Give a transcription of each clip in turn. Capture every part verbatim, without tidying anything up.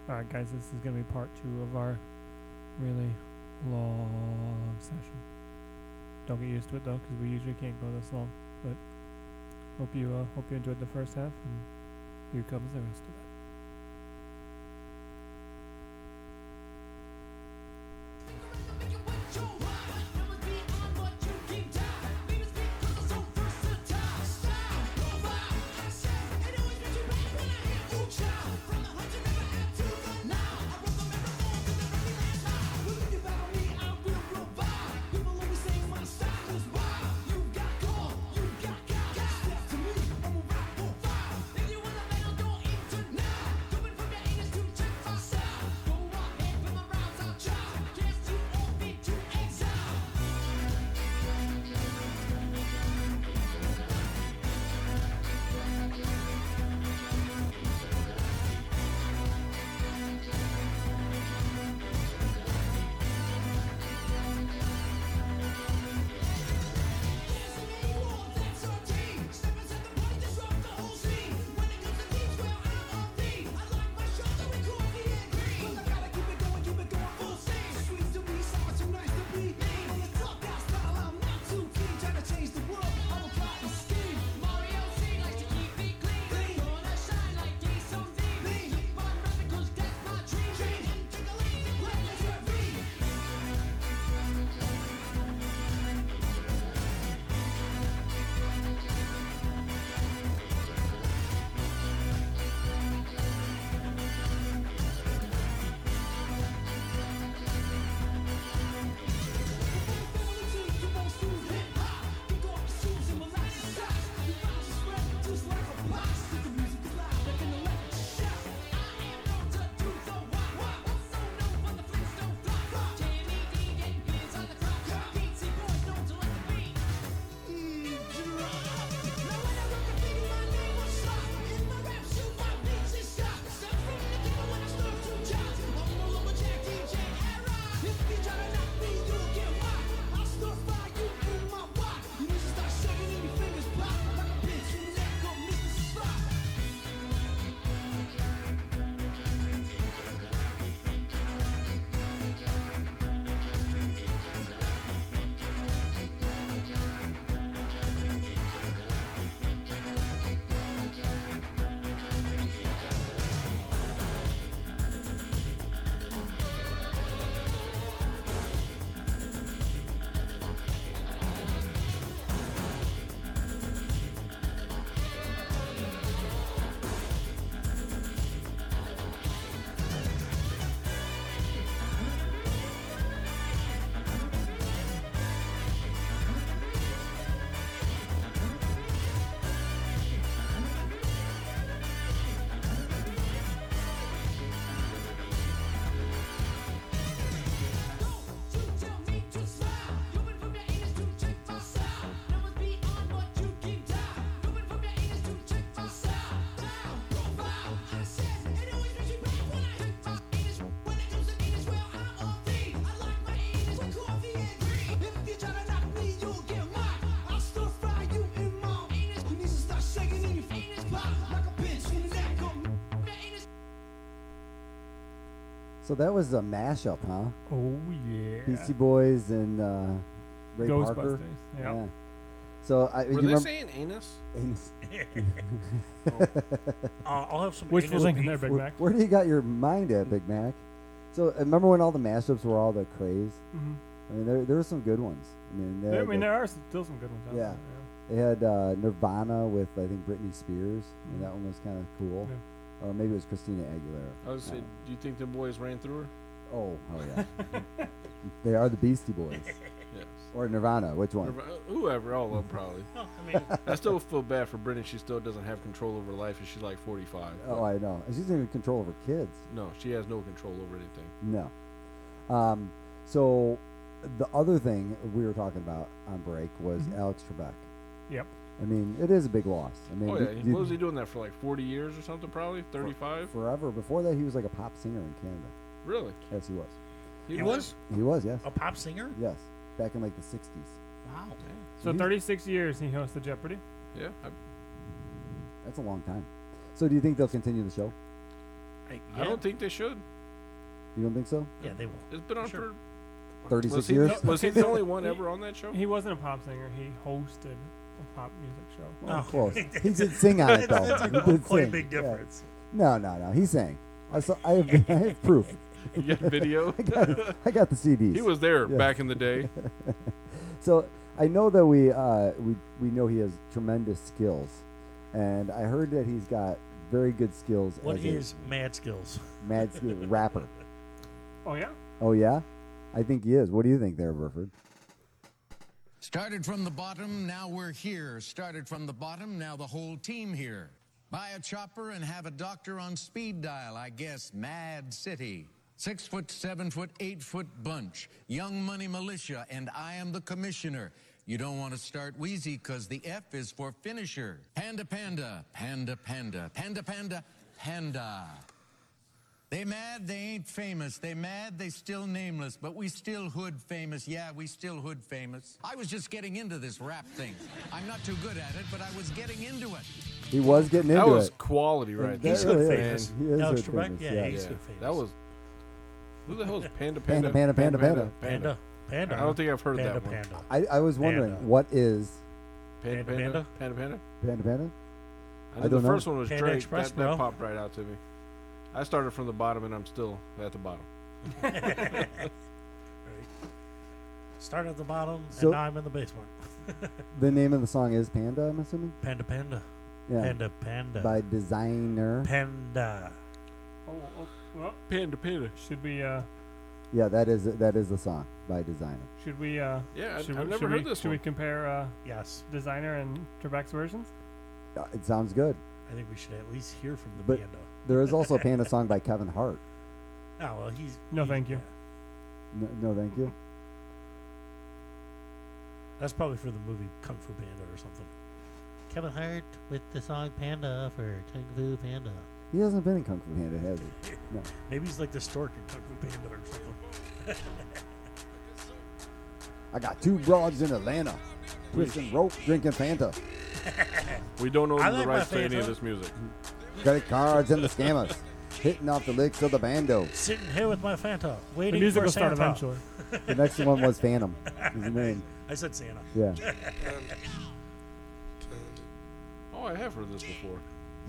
Alright, guys, this is going to be part two of our really long session. Don't get used to it, though, because we usually can't go this long. But hope you uh, hope you enjoyed the first half, and here comes the rest of it. So that was a mashup, huh? Oh, yeah. Beastie Boys and uh, Ray Ghostbusters. Parker. Yeah. Yeah. So I Were you they remember saying anus? Anus. uh, I'll have some Wishful anal thinking there, beef. Big where, Mac. where do you got your mind at, Big Mac? So uh, remember when all the mashups were all the craze? Mm-hmm. I mean, there there were some good ones. I mean, they I had mean, the- there are still some good ones out Yeah. there. They had uh, Nirvana with I think Britney Spears, and that one was kind of cool. Or maybe it was Christina Aguilera. I was say, do you think the boys ran through her? Oh, oh yeah. They are the Beastie Boys. Yes. Or Nirvana, which one? Or, uh, whoever, all of them probably. No, I mean, I still feel bad for Brittany. She still doesn't have control over her life, and she's like forty-five. Oh, I know. And she's not even control over kids. No, she has no control over anything. No. Um, so the other thing we were talking about on break was Mhm. Alex Trebek. Yep. I mean, it is a big loss. I mean, Oh, do- yeah. do- What was he doing that for, like forty years or something, probably? thirty-five? forever. Before that, he was like a pop singer in Canada. Really? Yes, he was. he was He was, yes. a pop singer. Yes. Back in like the sixties. Wow. So he's- thirty-six years he hosted Jeopardy. Yeah. I, That's a long time. So do you think they'll continue the show? I, I yeah, don't think they should. You don't think so? Yeah, they will. It's been on Sure. for thirty-six was he, years? the- was he the only one ever on that show? He wasn't a pop singer. He hosted a pop music show. Oh, Oh. close. He did sing on it, though. That's He a did quite a sing. big Yeah. difference. No, no, no. He sang. I, saw, I, have, I have proof. You got video? I got, I got the C Ds. He was there Yeah. back in the day. So I know that we uh, we we know he has tremendous skills, and I heard that he's got very good skills. What as is mad skills? a mad skill rapper? Oh yeah. Oh yeah, I think he is. What do you think, there, Burford? Started from the bottom, now we're here. Started from the bottom, now the whole team here. Buy a chopper and have a doctor on speed dial, I guess. Mad City. Six foot, seven foot, eight foot bunch. Young Money Militia, and I am the commissioner. You don't want to start wheezy, cause the F is for finisher. Panda, panda, panda, panda, panda, panda, panda. They mad, they ain't famous. They mad, they still nameless. But we still hood famous. Yeah, we still hood famous. I was just getting into this rap thing. I'm not too good at it, but I was getting into it. He was getting into That was it. quality right there. He's That hood really famous. is. He is Alex hood Trebek? famous, Yeah, yeah. he's Yeah, hood famous. that was. Who the hell is Panda Panda, Panda? panda, panda, Panda. Panda. I don't think I've heard Panda, that one. panda. I, I was wondering Panda. what is Panda Panda, Panda? Panda Panda? Panda Panda? I I know don't the know. first one was Panda Drake. Express, that, bro. that popped right out to me. I started from the bottom and I'm still at the bottom. Right. Start at the bottom, So- and now I'm in the basement. The name of the song is Panda, I'm assuming? Panda, panda. Yeah. Panda, panda. By designer. Panda. Oh, oh well, Panda Panda. should we uh Yeah, that is that is the song by designer. should we uh Yeah, I, should I've we, never should heard we, this should one. we compare uh Yes. designer and Trebek's versions? Uh, It sounds good. I think we should at least hear from the But- panda. There is also a Panda song by Kevin Hart. Oh, well, he's. No, he's- thank you. No, no thank you. That's probably for the movie Kung Fu Panda or something. Kevin Hart with the song Panda for Kung Fu Panda. He hasn't been in Kung Fu Panda, has he? No. Maybe he's like the stork in Kung Fu Panda or something. I got two broads in Atlanta, twisting rope, drinking Fanta, We don't own I the like my rights to any of Fanta. this music. credit cards and the scammers, hitting off the licks of the bando. Sitting here with my Fanta, The waiting music for will start Santa. eventually. The next one was Phantom. Is the name? I said Santa. Yeah. Oh, I have heard this before.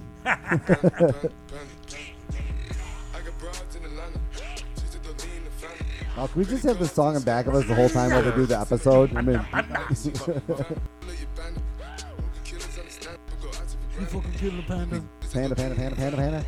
Now, can we just have the song in back of us the whole time while they do the episode? I mean, You fucking killing the panda. Panda, Panda, Panda, Panda, Panda.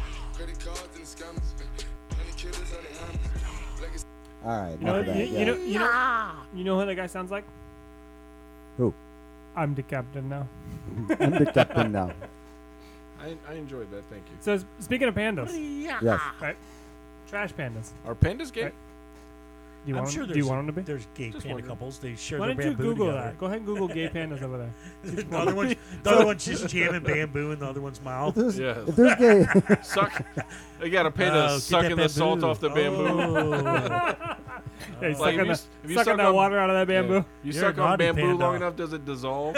All right, You know, enough of you, that. you Yeah. know, you know, you know who that guy sounds like? Who? I'm the captain now. I'm the captain now. I, I enjoyed that. Thank you. So s- speaking of pandas, Yes. right? Trash pandas. Are pandas gay? Right. Do you I'm want sure them, there's, do you want them to be? there's gay Just panda wondering. couples. They share Why their don't you bamboo Google together. that? Go ahead and Google gay pandas over there. the other one's the other one's just jamming bamboo in the other one's If mouth. there's, Yes. if there's gay, Suck. They got a panda Oh, get sucking that the salt bamboo. off the bamboo. Oh. Hey, Like, sucking if you the- s- if you sucking suck that on- water out of that bamboo. Yeah. You You're suck a on naughty bamboo panda. long enough, does it dissolve?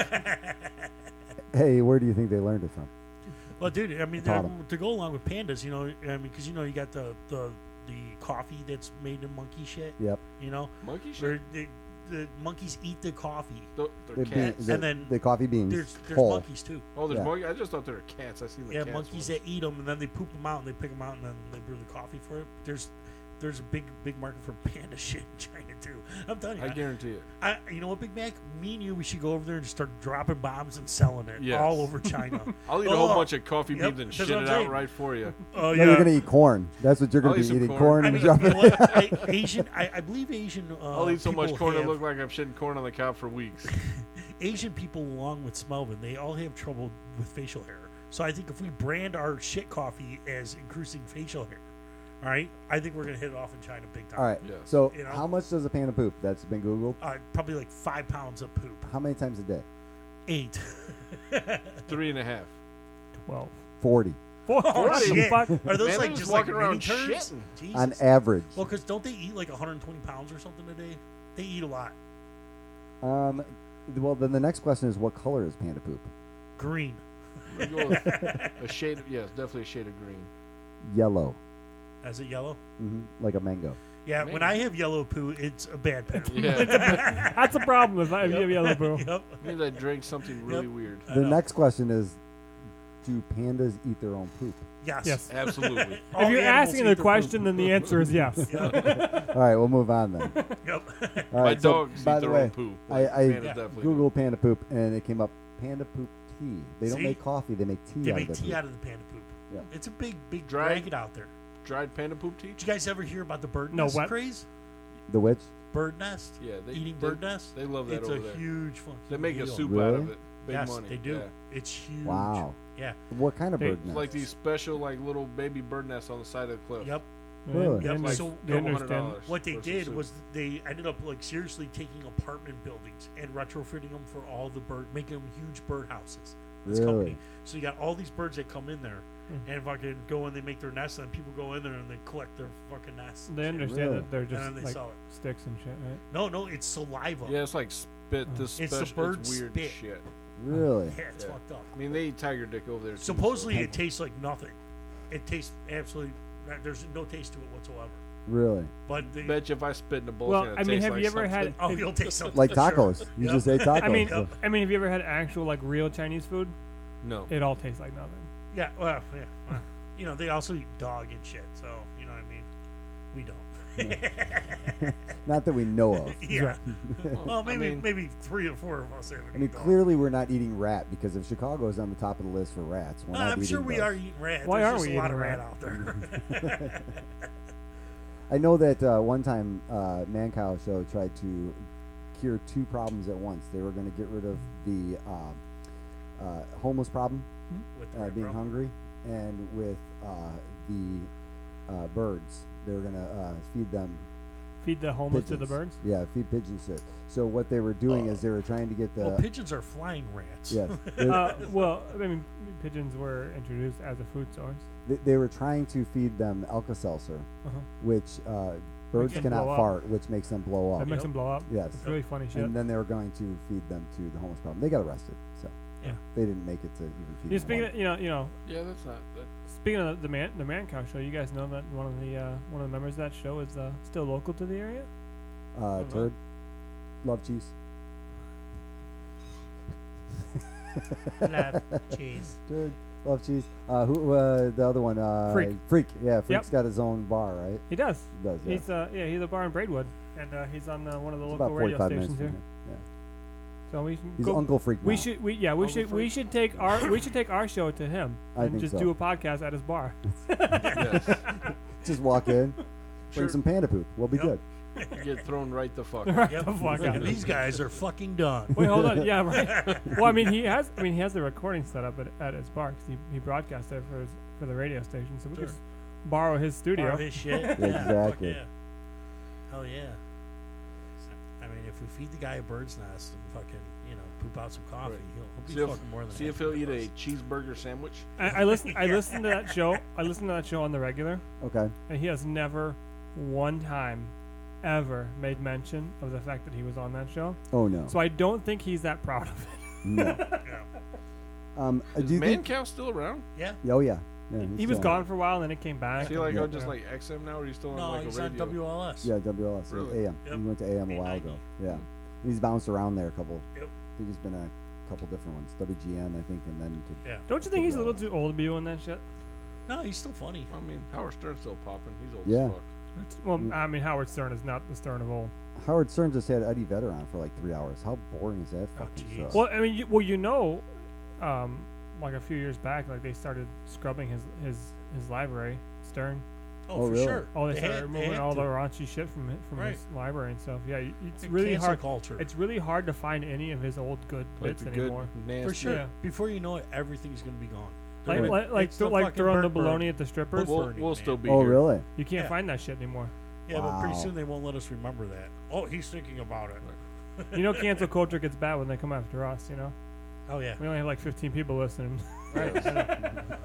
hey, where do you think they learned it from? Well, dude, I mean, Taught they're- 'em. to go along with pandas, you know, I mean, because you know you got the the the coffee that's made in monkey shit. Yep. You know, Monkey shit? where they, the monkeys eat the coffee. Th- They're The, bean, cats. the, And then the coffee beans. There's there's whole. monkeys too. Oh, there's Yeah. monkey. I just thought they were cats. I seen the Yeah, cats monkeys ones. that eat them and then they poop them out and they pick them out and then they brew the coffee for it. There's there's a big big market for panda shit in China too. I'm telling you, I I, guarantee it. I, you know what, Big Mac? Me and you, we should go over there and start dropping bombs and selling it Yes. all over China. I'll eat a Oh, whole bunch of coffee yep, beans and that's shit what I'm it out saying. right for you. Oh No, you're gonna eat corn. That's what you're gonna I'll eat be some eating: corn. corn, I and mean, dropping. you know what? I, Asian, I, I believe Asian. Uh, I'll eat so much people corn have, it look like I'm shitting corn on the cob for weeks. Asian people, along with Smelvin, they all have trouble with facial hair. So I think if we brand our shit coffee as increasing facial hair, all right, I think we're gonna hit it off in China big time. All right. Yes. So, You know? how much does a panda poop? That's been Googled. Uh, probably like five pounds of poop. How many times a day? Eight. Three and a half. Twelve. Forty Four. Oh, What the shit. fuck? Are those Man, like they just was like walking around mini turds? shitting. Jesus. on average. Well, because don't they eat like one hundred twenty pounds or something a day? They eat a lot. Um. Well, then the next question is, what color is panda poop? Green. I'm gonna go with a shade of, yes, definitely a shade of green. Yellow. Is it yellow? hmm Like a mango. Yeah, when Maybe. I have yellow poo, it's a bad poo. Yeah. That's a problem if I if you have yellow poo. Yep. Means I drank something really weird. I The know. next question is, do pandas eat their own poop? Yes. Yes. Absolutely. All If you're animals asking eat the their poop. question, then the answer is yes. Yep. All right, we'll move on then. Yep. All My right, so, dogs by eat the their way, own poo. I, Like, I pandas definitely do. Googled panda poop, and it came up panda poop tea. They don't See? make coffee; they make tea They out make of the tea poop. out of the panda poop. Yeah. It's a big, big Dried- racket out there. Dried panda poop tea? Did you guys ever hear about the bird No, nest what? craze? The which? Bird nest? Yeah, they Eating they, bird nest? They love that It's over a there. huge fucking They make a deal. soup Really? out of it. Big yes, money. they do. Yeah. It's huge. Wow. Yeah. What kind of They- bird It's nest? like these special, like little baby bird nests on the side of the cliff. Yep. Really? They Yep, under- so- they Couple hundred understand. dollars What they for some did soup. was they ended up like seriously taking apartment buildings and retrofitting them for all the bird, making them huge bird houses. This Really? company. So you got all these birds that come in there Hmm. and fucking go and they make their nests, and people go in there and they collect their fucking nests. and They shit. understand Really? that they're And then just they like sell it. sticks and shit, right? No, no, it's saliva. Yeah, it's like spit. Oh. This It's the special, bird it's weird spit. shit. Really? Yeah, it's Yeah. fucked up. I mean, they eat tiger dick over there. Too, Supposedly, so. it tastes like nothing. It tastes absolutely. There's no taste to it whatsoever. Really? But they, Bet you if I spit in the bowl, Well, it's gonna I mean, taste have like you ever had- something. oh, If- you'll taste something Like for sure. tacos? You Yep. just ate tacos. I mean, so- I mean, have you ever had actual like real Chinese food? No. It all tastes like nothing. Yeah, well, yeah. Well, you know, they also eat dog and shit, so you know what I mean. We don't. Not that we know of. yeah. Well, I maybe mean- maybe three or four of us. Have I mean, clearly we're not eating rat because if Chicago is on the top of the list for rats, we're not I'm eating sure we those. are eating rat. Why There's aren't just we a lot eating of rat rat? out there? I know that uh, one time uh, Man Cow Show tried to cure two problems at once. They were going to get rid of the uh, uh, homeless problem, With the uh, rat being problem. hungry, and with uh, the uh, birds. They were going to uh, feed them Feed the homeless to the pigeons. birds. Yeah, feed pigeons shit. So what they were doing Uh, is they were trying to get the Well, pigeons are flying rats. yes, they, Uh, well, I mean, pigeons were introduced as a food source. they, they were trying to feed them Alka-Seltzer, Uh-huh. which uh, birds them cannot blow up. fart, which makes them blow That up. makes Yep. them blow up. Yes. It's really funny shit. And then they were going to feed them to the homeless problem. They got arrested, so Yeah. they didn't make it to even feed You them speaking, one. of, you know, you know, Yeah, that's not. That, speaking of the man, the Man Cow Show, you guys know that one of the uh, one of the members of that show is uh, still local to the area. Uh, Mhm. turd, love cheese. Love cheese. Turd, love cheese. Uh, who? Uh, the other one. Uh, Freak. Freak. Yeah, Freak's got his own bar, right? He does. He does. Yeah. He's uh, yeah, he's a bar in Braidwood, and uh, he's on uh, one of the It's local about radio forty-five minutes stations from here. here. Yeah. So we can He's go. Uncle Freak we now. should, we yeah, we Uncle should, we Freak. should take our, we should take our show to him I and think just so. do a podcast at his bar. yes. Just walk in, Sure. bring some panda poop. We'll be Yep. good. You get thrown right the fuck. Right Yep. the fuck out. And these guys are fucking done. Wait, hold on. Yeah, right. Well, I mean, he has. I mean, he has the recording set up at, at his bar 'cause he he broadcasts there for his for the radio station. So we Sure. just borrow his studio. Borrow his shit. Yeah, fuck Exactly. yeah. Hell yeah. I mean, if we feed the guy a bird's nest and fucking, you know, poop out some coffee, Right. he'll, he'll be See if, fucking more than see if happy he'll eat with a cheeseburger sandwich. I, I listen. I Yeah. listen to that show. I listen to that show on the regular, Okay. and he has never one time ever made mention of the fact that he was on that show. Oh no. So I don't think he's that proud of it. no. us. Yeah. Um, uh, Is do you Man think? Cow still around? Yeah. Oh yeah. yeah He he's was still- gone for a while, and then it came back. Is he like Yeah. on just like X M now, or is he still on No, like he's a on radio? W L S. Yeah, W L S. Really? A M. Yep. He went to A M a while eight ninety. ago. Yeah. He's bounced around there a couple. Yep. I think he's been a couple different ones. W G N, I think, and then to Yeah. Don't you think he's a little too old to be doing that shit? No, he's still funny. I mean, Howard Stern's still popping. He's old Yeah. as fuck. Well, Mm. I mean, Howard Stern is not the Stern of old. Howard Stern just had Eddie Vedder on for like three hours. How boring is that Oh, fucking jeez. show? Well, I mean, you, well, you know, um, like a few years back, like they started scrubbing his his his library, Stern. Oh, Oh, for really? sure. Oh, they, They started had- they removing had all the to. raunchy shit from it, from Right. his library and stuff. Yeah, y- it's And really cancel hard. culture. It's really hard to find any of his old good Like bits the good, anymore. nasty. For sure. Yeah. Before you know it, everything's gonna be gone. Like They're like gonna- like, it's th- the like fucking throwing the Burnt Bird. baloney at the strippers. We'll, burning, we'll man. still be oh here. really? You can't Yeah. find that shit anymore. Yeah, but pretty Wow. soon they won't let us remember that. Oh, he's thinking about it. You know, cancel culture gets bad when they come after us. You know, Oh yeah. we only have like fifteen people listening. Right.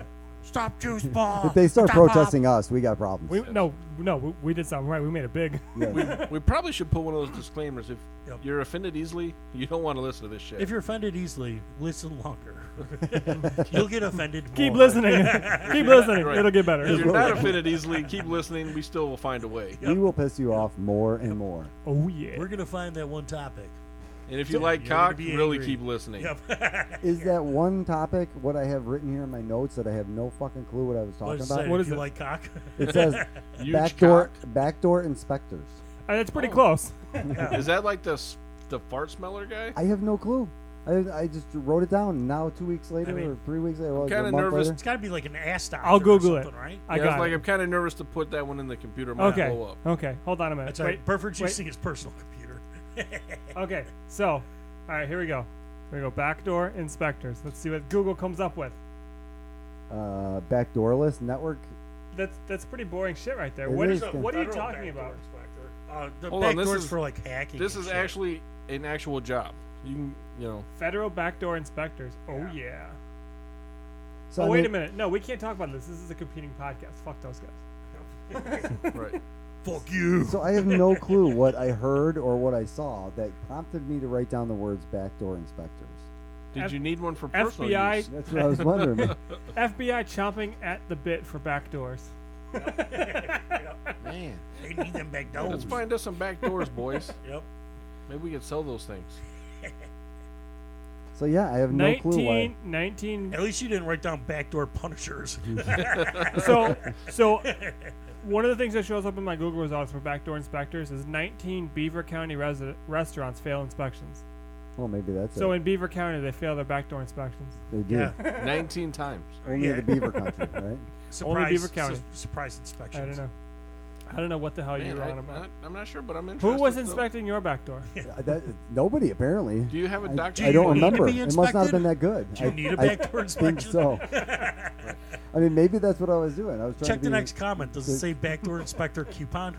Stop juice ball. If they start Stop protesting us, we got problems. We no no we, we did something right. We made it big. Yeah. we, we probably should put one of those disclaimers. If Yep. you're offended easily, you don't want to listen to this shit. If you're offended easily, listen longer. You'll get offended Keep more. listening. Keep listening. Right. It'll get better. if you're not offended easily, keep listening. We still will find a way. We will piss you off more and more. Oh yeah. We're going to find that one topic. And if you like You're gonna cock, be really angry. keep listening. Yep. Is that one topic what I have written here in my notes that I have no fucking clue what I was What talking does it about? say? What If is you it? like cock? It says Huge backdoor cock. backdoor inspectors. Uh, that's pretty Oh. close. Is that like the s- the fart smeller guy? I have no clue. I, I just wrote it down. And now two weeks later mean, or three weeks later, what was it, kinda a month nervous. later? It's got to be like an ass doctor I'll Google or it. something, right? I yeah, got it's like it. I'm kind of nervous to put that one in the computer. It might Okay. blow up. Okay. Hold on a minute. That's Wait, right. Burford's wait. using his personal computer. Okay. So, all right. Here we go. Here we go. Backdoor inspectors. Let's see what Google comes up with. Uh, backdoorless network. That's that's pretty boring shit right there. It What is is good. what are you Federal talking backdoor about? inspector. Uh, the Hold on, back this doors is- for like hacking. This and is shit. actually an actual job. You can, you know, Federal backdoor inspectors. Oh yeah. So oh I wait mean- a minute. No, we can't talk about this. This is a competing podcast. Fuck those guys. right. Fuck you. So I have no clue what I heard or what I saw that prompted me to write down the words backdoor inspectors. Did F- you need one for F personal B I use? That's what I was wondering. F B I chomping at the bit for backdoors. Man, They need them back doors. let's find us some back doors, boys. Yep. Maybe we could sell those things. So yeah, I have no clue why. nineteen, nineteen At least you didn't write down backdoor punishers. so so one of the things that shows up in my Google results for backdoor inspectors is nineteen Beaver County resi- restaurants fail inspections. Well, maybe that's So it. in Beaver County, they fail their backdoor inspections. They do. Yeah. Nineteen times. Only Yeah. the Beaver Country, right? Surprise, Beaver County. su- surprise inspections. I don't know. I don't know what the hell you Man, were I, on about. not, I'm not sure, but I'm interested. Who was though. inspecting your back door? Uh, that, nobody apparently. Do you have a I, doctor? I don't need to remember. be It must not have inspected? been that good. Do you I, need a I backdoor think inspection? so. I mean, maybe that's what I was doing. I was trying Check to the be, next comment. Does it the- say backdoor inspector coupon?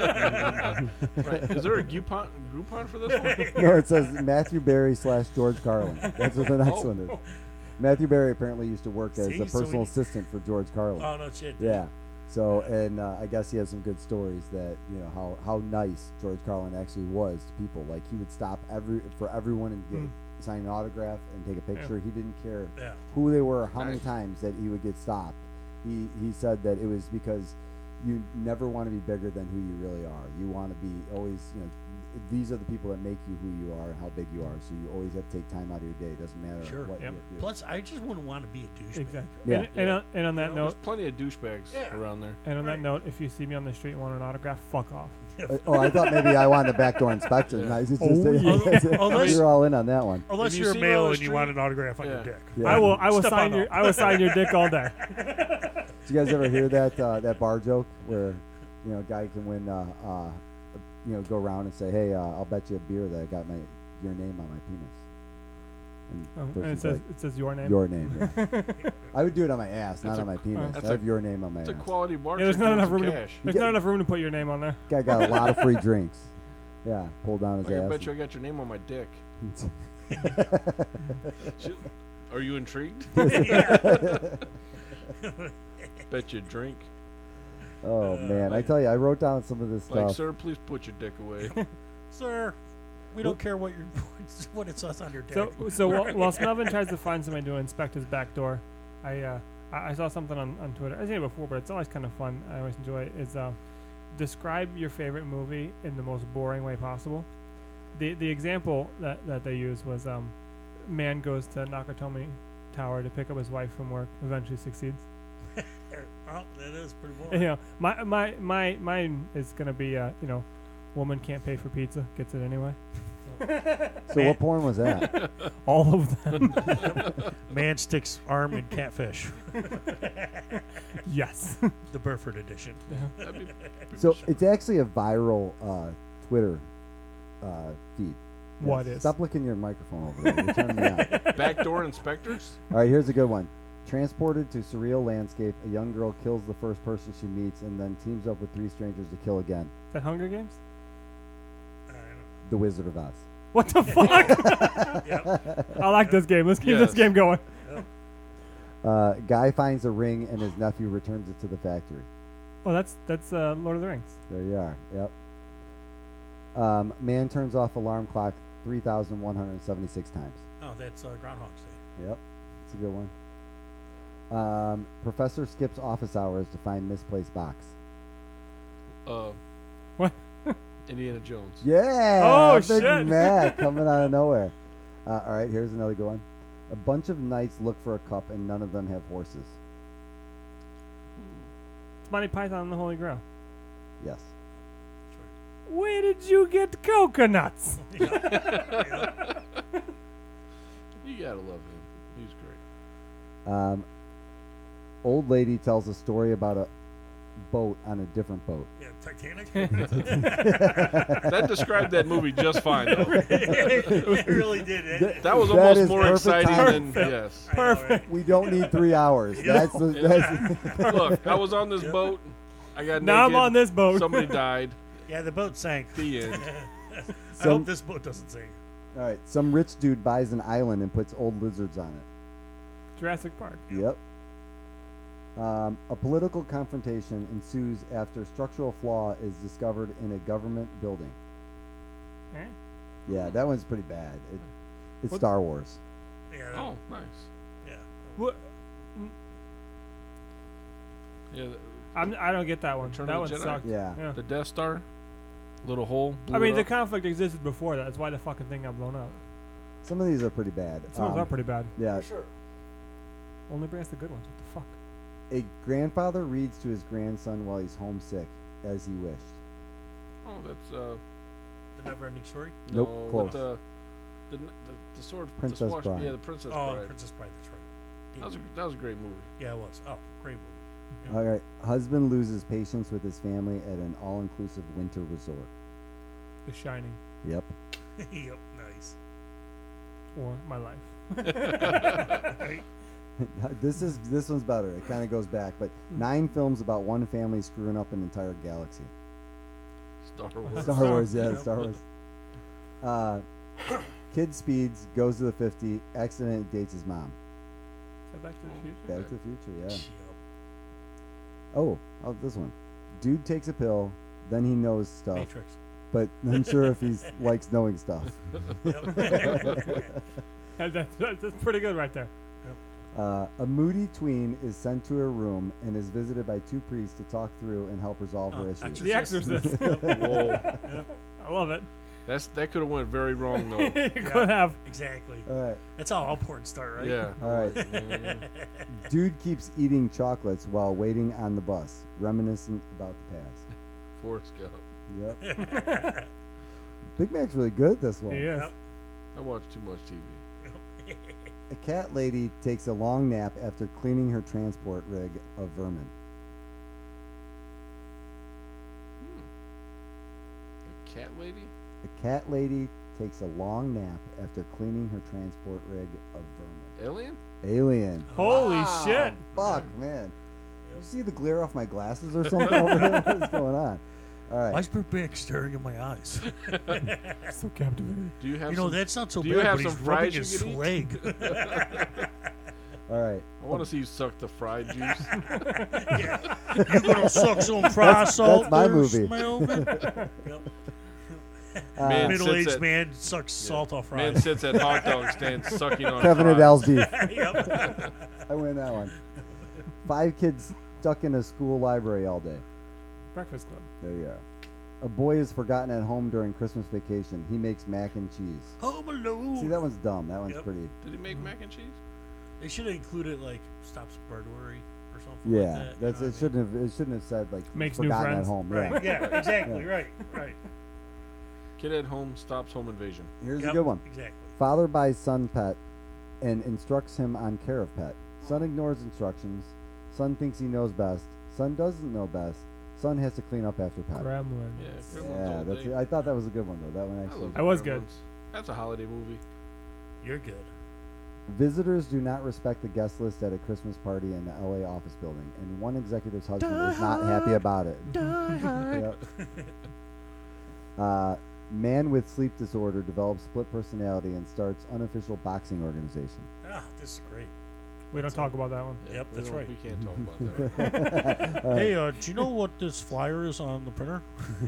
Right. Is there a Groupon, Groupon for this one? No, it says Matthew Barry slash George Carlin. That's what the next Oh. one is. Matthew Barry apparently used to work as See, a so personal he- assistant for George Carlin. Oh no shit. Yeah. So, and uh, I guess he has some good stories that you know how, how nice George Carlin actually was to people. Like he would stop every for everyone and get, Mm. sign an autograph and take a picture. He didn't care Yeah. who they were, or how many Nice. times that he would get stopped. He he said that it was because you never want to be bigger than who you really are. You want to be always, you know, these are the people that make you who you are and how big you are. So you always have to take time out of your day. It doesn't matter Sure. what Yep. you do. Plus, I just wouldn't want to be a douchebag. Exactly. Yeah. And, and, on, and on that You know, note, there's plenty of douchebags Yeah. around there. and on that Right. note, if you see me on the street and want an autograph, fuck off. Uh, oh, I thought maybe I wanted a backdoor inspection. Yeah. No, it's just- Oh, it's- yeah. Unless- you're all in on that one. Unless If you you're a see me male on the and you want street- an autograph on Yeah. your dick. Yeah. I will I will Step sign on your up. I will sign your dick all day. Did you guys ever hear that uh, that bar joke where you know a guy can win uh, uh, you know go around and say, hey, uh, I'll bet you a beer that I got my your name on my penis. And Oh, the and it person's says like, it says your name. your name. yeah. I would do it on my ass, not That's on a- my penis. that's I have a- your name on my It's a ass. quality bar. Yeah, there's chick not doing enough some room. To, cash. there's You not get- enough room to put your name on there. Guy got a lot of free drinks. Yeah, pulled down his Okay, I ass. bet you I got your name on my dick. Shoot. Are you intrigued? Bet you drink. Oh Uh, man, I like- tell you, I wrote down some of this Like, stuff. sir, please put your dick away. Sir, we don't care what your what it says on your dick. So so while, while Smelvin tries to find somebody to inspect his back door, I uh, I I saw something on, on Twitter. I've seen it before, but it's always kind of fun. I always enjoy it. Is uh, describe your favorite movie in the most boring way possible. The the example that, that they used was um, man goes to Nakatomi Tower to pick up his wife from work. Eventually succeeds. oh, that is pretty You boring. know, my my my mine is gonna be uh, you know, woman can't pay for pizza, gets it anyway. So what porn was that? All of them. Man sticks arm in catfish. Yes. The Burford edition. That'd be So it's actually a viral uh, Twitter uh, feed. What Yeah, is? Stop licking your microphone over there. You're turning me on. backdoor inspectors. All right, here's a good one. Transported to surreal landscape, a young girl kills the first person she meets and then teams up with three strangers to kill again. Is that Hunger Games? I don't The Wizard of Oz. What the fuck? know. Yep. I like this game. Let's keep this Yes. game going. Uh, guy finds a ring and his nephew returns it to the factory. Oh, that's that's uh, Lord of the Rings. There you are. Yep. Um, man turns off alarm clock three thousand one hundred seventy-six times. Oh, that's uh, Groundhog's Day. Yep. It's a good one. Um, professor skips office hours to find misplaced box. Uh, What? Indiana Jones. Yeah. Oh, Big shit. Mac coming out of nowhere. Uh, all right, here's another good one. A bunch of knights look for a cup and none of them have horses. It's Monty Python and the Holy Grail. Yes. Where did you get coconuts? You gotta love him. He's great. Um, old lady tells a story about a boat on a different boat. Yeah, Titanic. That described that movie just fine, though. It really did. It, That was That almost is more perfect exciting timing. than yes. I know, right? We don't need three hours. That's the. That's, Look, I was on this boat. I got Now I'm naked, on this boat. Somebody died. Yeah, the boat sank. The end. I Some- hope this boat doesn't sink. all right. Some rich dude buys an island and puts old lizards on it. Jurassic Park. Yep. Um, a political confrontation ensues after structural flaw is discovered in a government building. Eh? Yeah, that one's pretty bad. It, it's What- Star Wars. Yeah. Oh, nice. Yeah. What? Yeah, the, I'm, I don't get that one. Return that of one the Jedi? sucked. Yeah. Yeah. the Death Star, little hole. Blew I mean, it the up. conflict existed before that. That's why the fucking thing got blown up. Some of these are pretty bad. Some of them Um, are pretty bad. Yeah. Sure. Only bring us the good ones. What the fuck? A grandfather reads to his grandson while he's homesick, as he wished. Oh, that's uh. The never-ending story. Nope, no, close. with The, the, the, the sword. Princess the swash, Bride. Yeah, the Princess Oh, Bride. Princess Bride. That's right. That was a, that was a great movie. Yeah, it was. Oh, great movie. Yeah. All right. Husband loses patience with his family at an all-inclusive winter resort. The Shining Yep. Yep. Nice. or my life. Right? this is this one's better. It kind of goes back, but nine films about one family screwing up an entire galaxy. Star Wars. Star Wars, yeah, Yep. Star Wars. Uh, kid speeds, goes to the fifty, accident dates his mom. Is that Back to the Future? Back to the Future, yeah. Yep. Oh, oh, this one. Dude takes a pill, then he knows stuff, Matrix. but unsure if he likes knowing stuff. Yep. That- that's, that's pretty good right there. Uh, a moody tween is sent to her room and is visited by two priests to talk through and help resolve her Oh, issues. The Exorcist. Whoa, I love it. that's that could have went very wrong though. you could have. Exactly. All right, That's how all porn start, right? Yeah. all right. Yeah. Dude keeps eating chocolates while waiting on the bus, reminiscent about the past. Forrest Gump. Yep. Big Mac's really good at this one. He is. Yep. I watch too much T V. A cat lady takes a long nap after cleaning her transport rig of vermin. A cat lady. A cat lady takes a long nap after cleaning her transport rig of vermin. Alien. Alien. Holy Wow. shit. Fuck, man. You see the glare off my glasses or something over here? What's going on? All right. Why is Big Mac staring in my eyes? So captivating. Do you have? You know, some, that's not so do bad, you have but he's some rubbing fries you his can eat? leg. All right. I want to see you suck the fried juice. You gonna suck some fry salt my there, movie. Melvin? Yep. Uh, Man, Middle-aged sits at- man sucks salt off Man fries. sits at hot dog stand sucking on Kevin fries. Adele's beef. Yep. I win that one. Five kids stuck in a school library all day. Breakfast Club. There you are. A boy is forgotten at home during Christmas vacation. He makes mac and cheese. Home Alone. See, that one's dumb. That one's Yep. pretty. Did he make mac and cheese? They should have included like stops burglary or something. like Yeah, that, you that's know it. what I Shouldn't have. It shouldn't have said like Makes new forgotten at friends. home. mean? Yeah. Right. Yeah. Exactly. Yeah. Right. Right. Kid at home stops home invasion. Here's Yep, a good one. Exactly. Father buys son pet and instructs him on care of pet. Son ignores instructions. Son thinks he knows best. Son doesn't know best. Son has to clean up after pet. Gremlins. Yeah, Gremlins Yeah, all that's day. it. I thought that was a good one though. That one I actually. love That was good. Gremlins. That's a holiday movie. You're good. Visitors do not respect the guest list at a Christmas party in the L A office building, and one executive's husband is not happy about it. Yep. Uh, man with sleep disorder develops split personality and starts unofficial boxing organization. Ah, this is great. We don't talk about that one. Yep, we that's don't- right. We can't talk about that. All right. Hey, uh, do you know what this flyer is on the printer?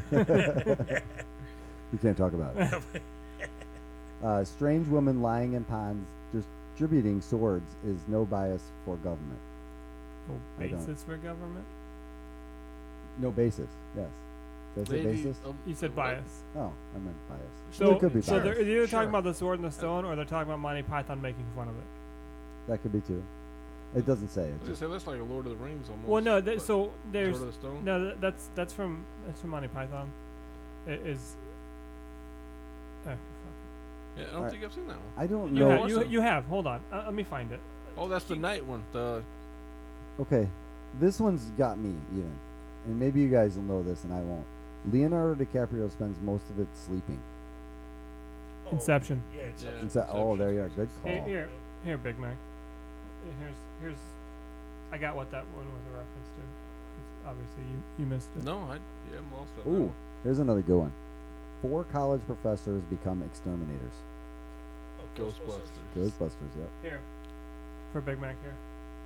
We can't talk about it. Uh, strange woman lying in ponds distributing swords is no bias for government. No I don't. basis for government. No basis. Yes. Did I say Lady basis? of You said the bias. Oh, I meant bias. So, Well, it could be so bias. they're either Sure. talking about the sword and the stone, or they're talking about Monty Python making fun of it. That could be too. It doesn't say I it. was gonna Just, say that's like a Lord of the Rings almost. Well, no. Th- but so there's Sword of the Stone. no. Th- that's that's from that's from Monty Python. It is. Oh, fuck. Yeah, I don't Alright. think I've seen that one. I don't You, know. ha- you you have. Hold on. Uh, let me find it. Oh, that's the night one. The Okay, this one's got me even, and maybe you guys will know this, and I won't. Leonardo DiCaprio spends most of it sleeping. Oh, Inception. Yeah, Inception. Yeah. Is that, oh, there you are. Good Here, call. here, here, Big Mac. Uh, Here's here's. I got what that one was a reference to. 'Cause obviously, you you missed it. no, I yeah, I'm lost on that Ooh, one. here's another good one. Four college professors become exterminators. Oh, Ghostbusters. Ghostbusters, yep. Here, for Big Mac here.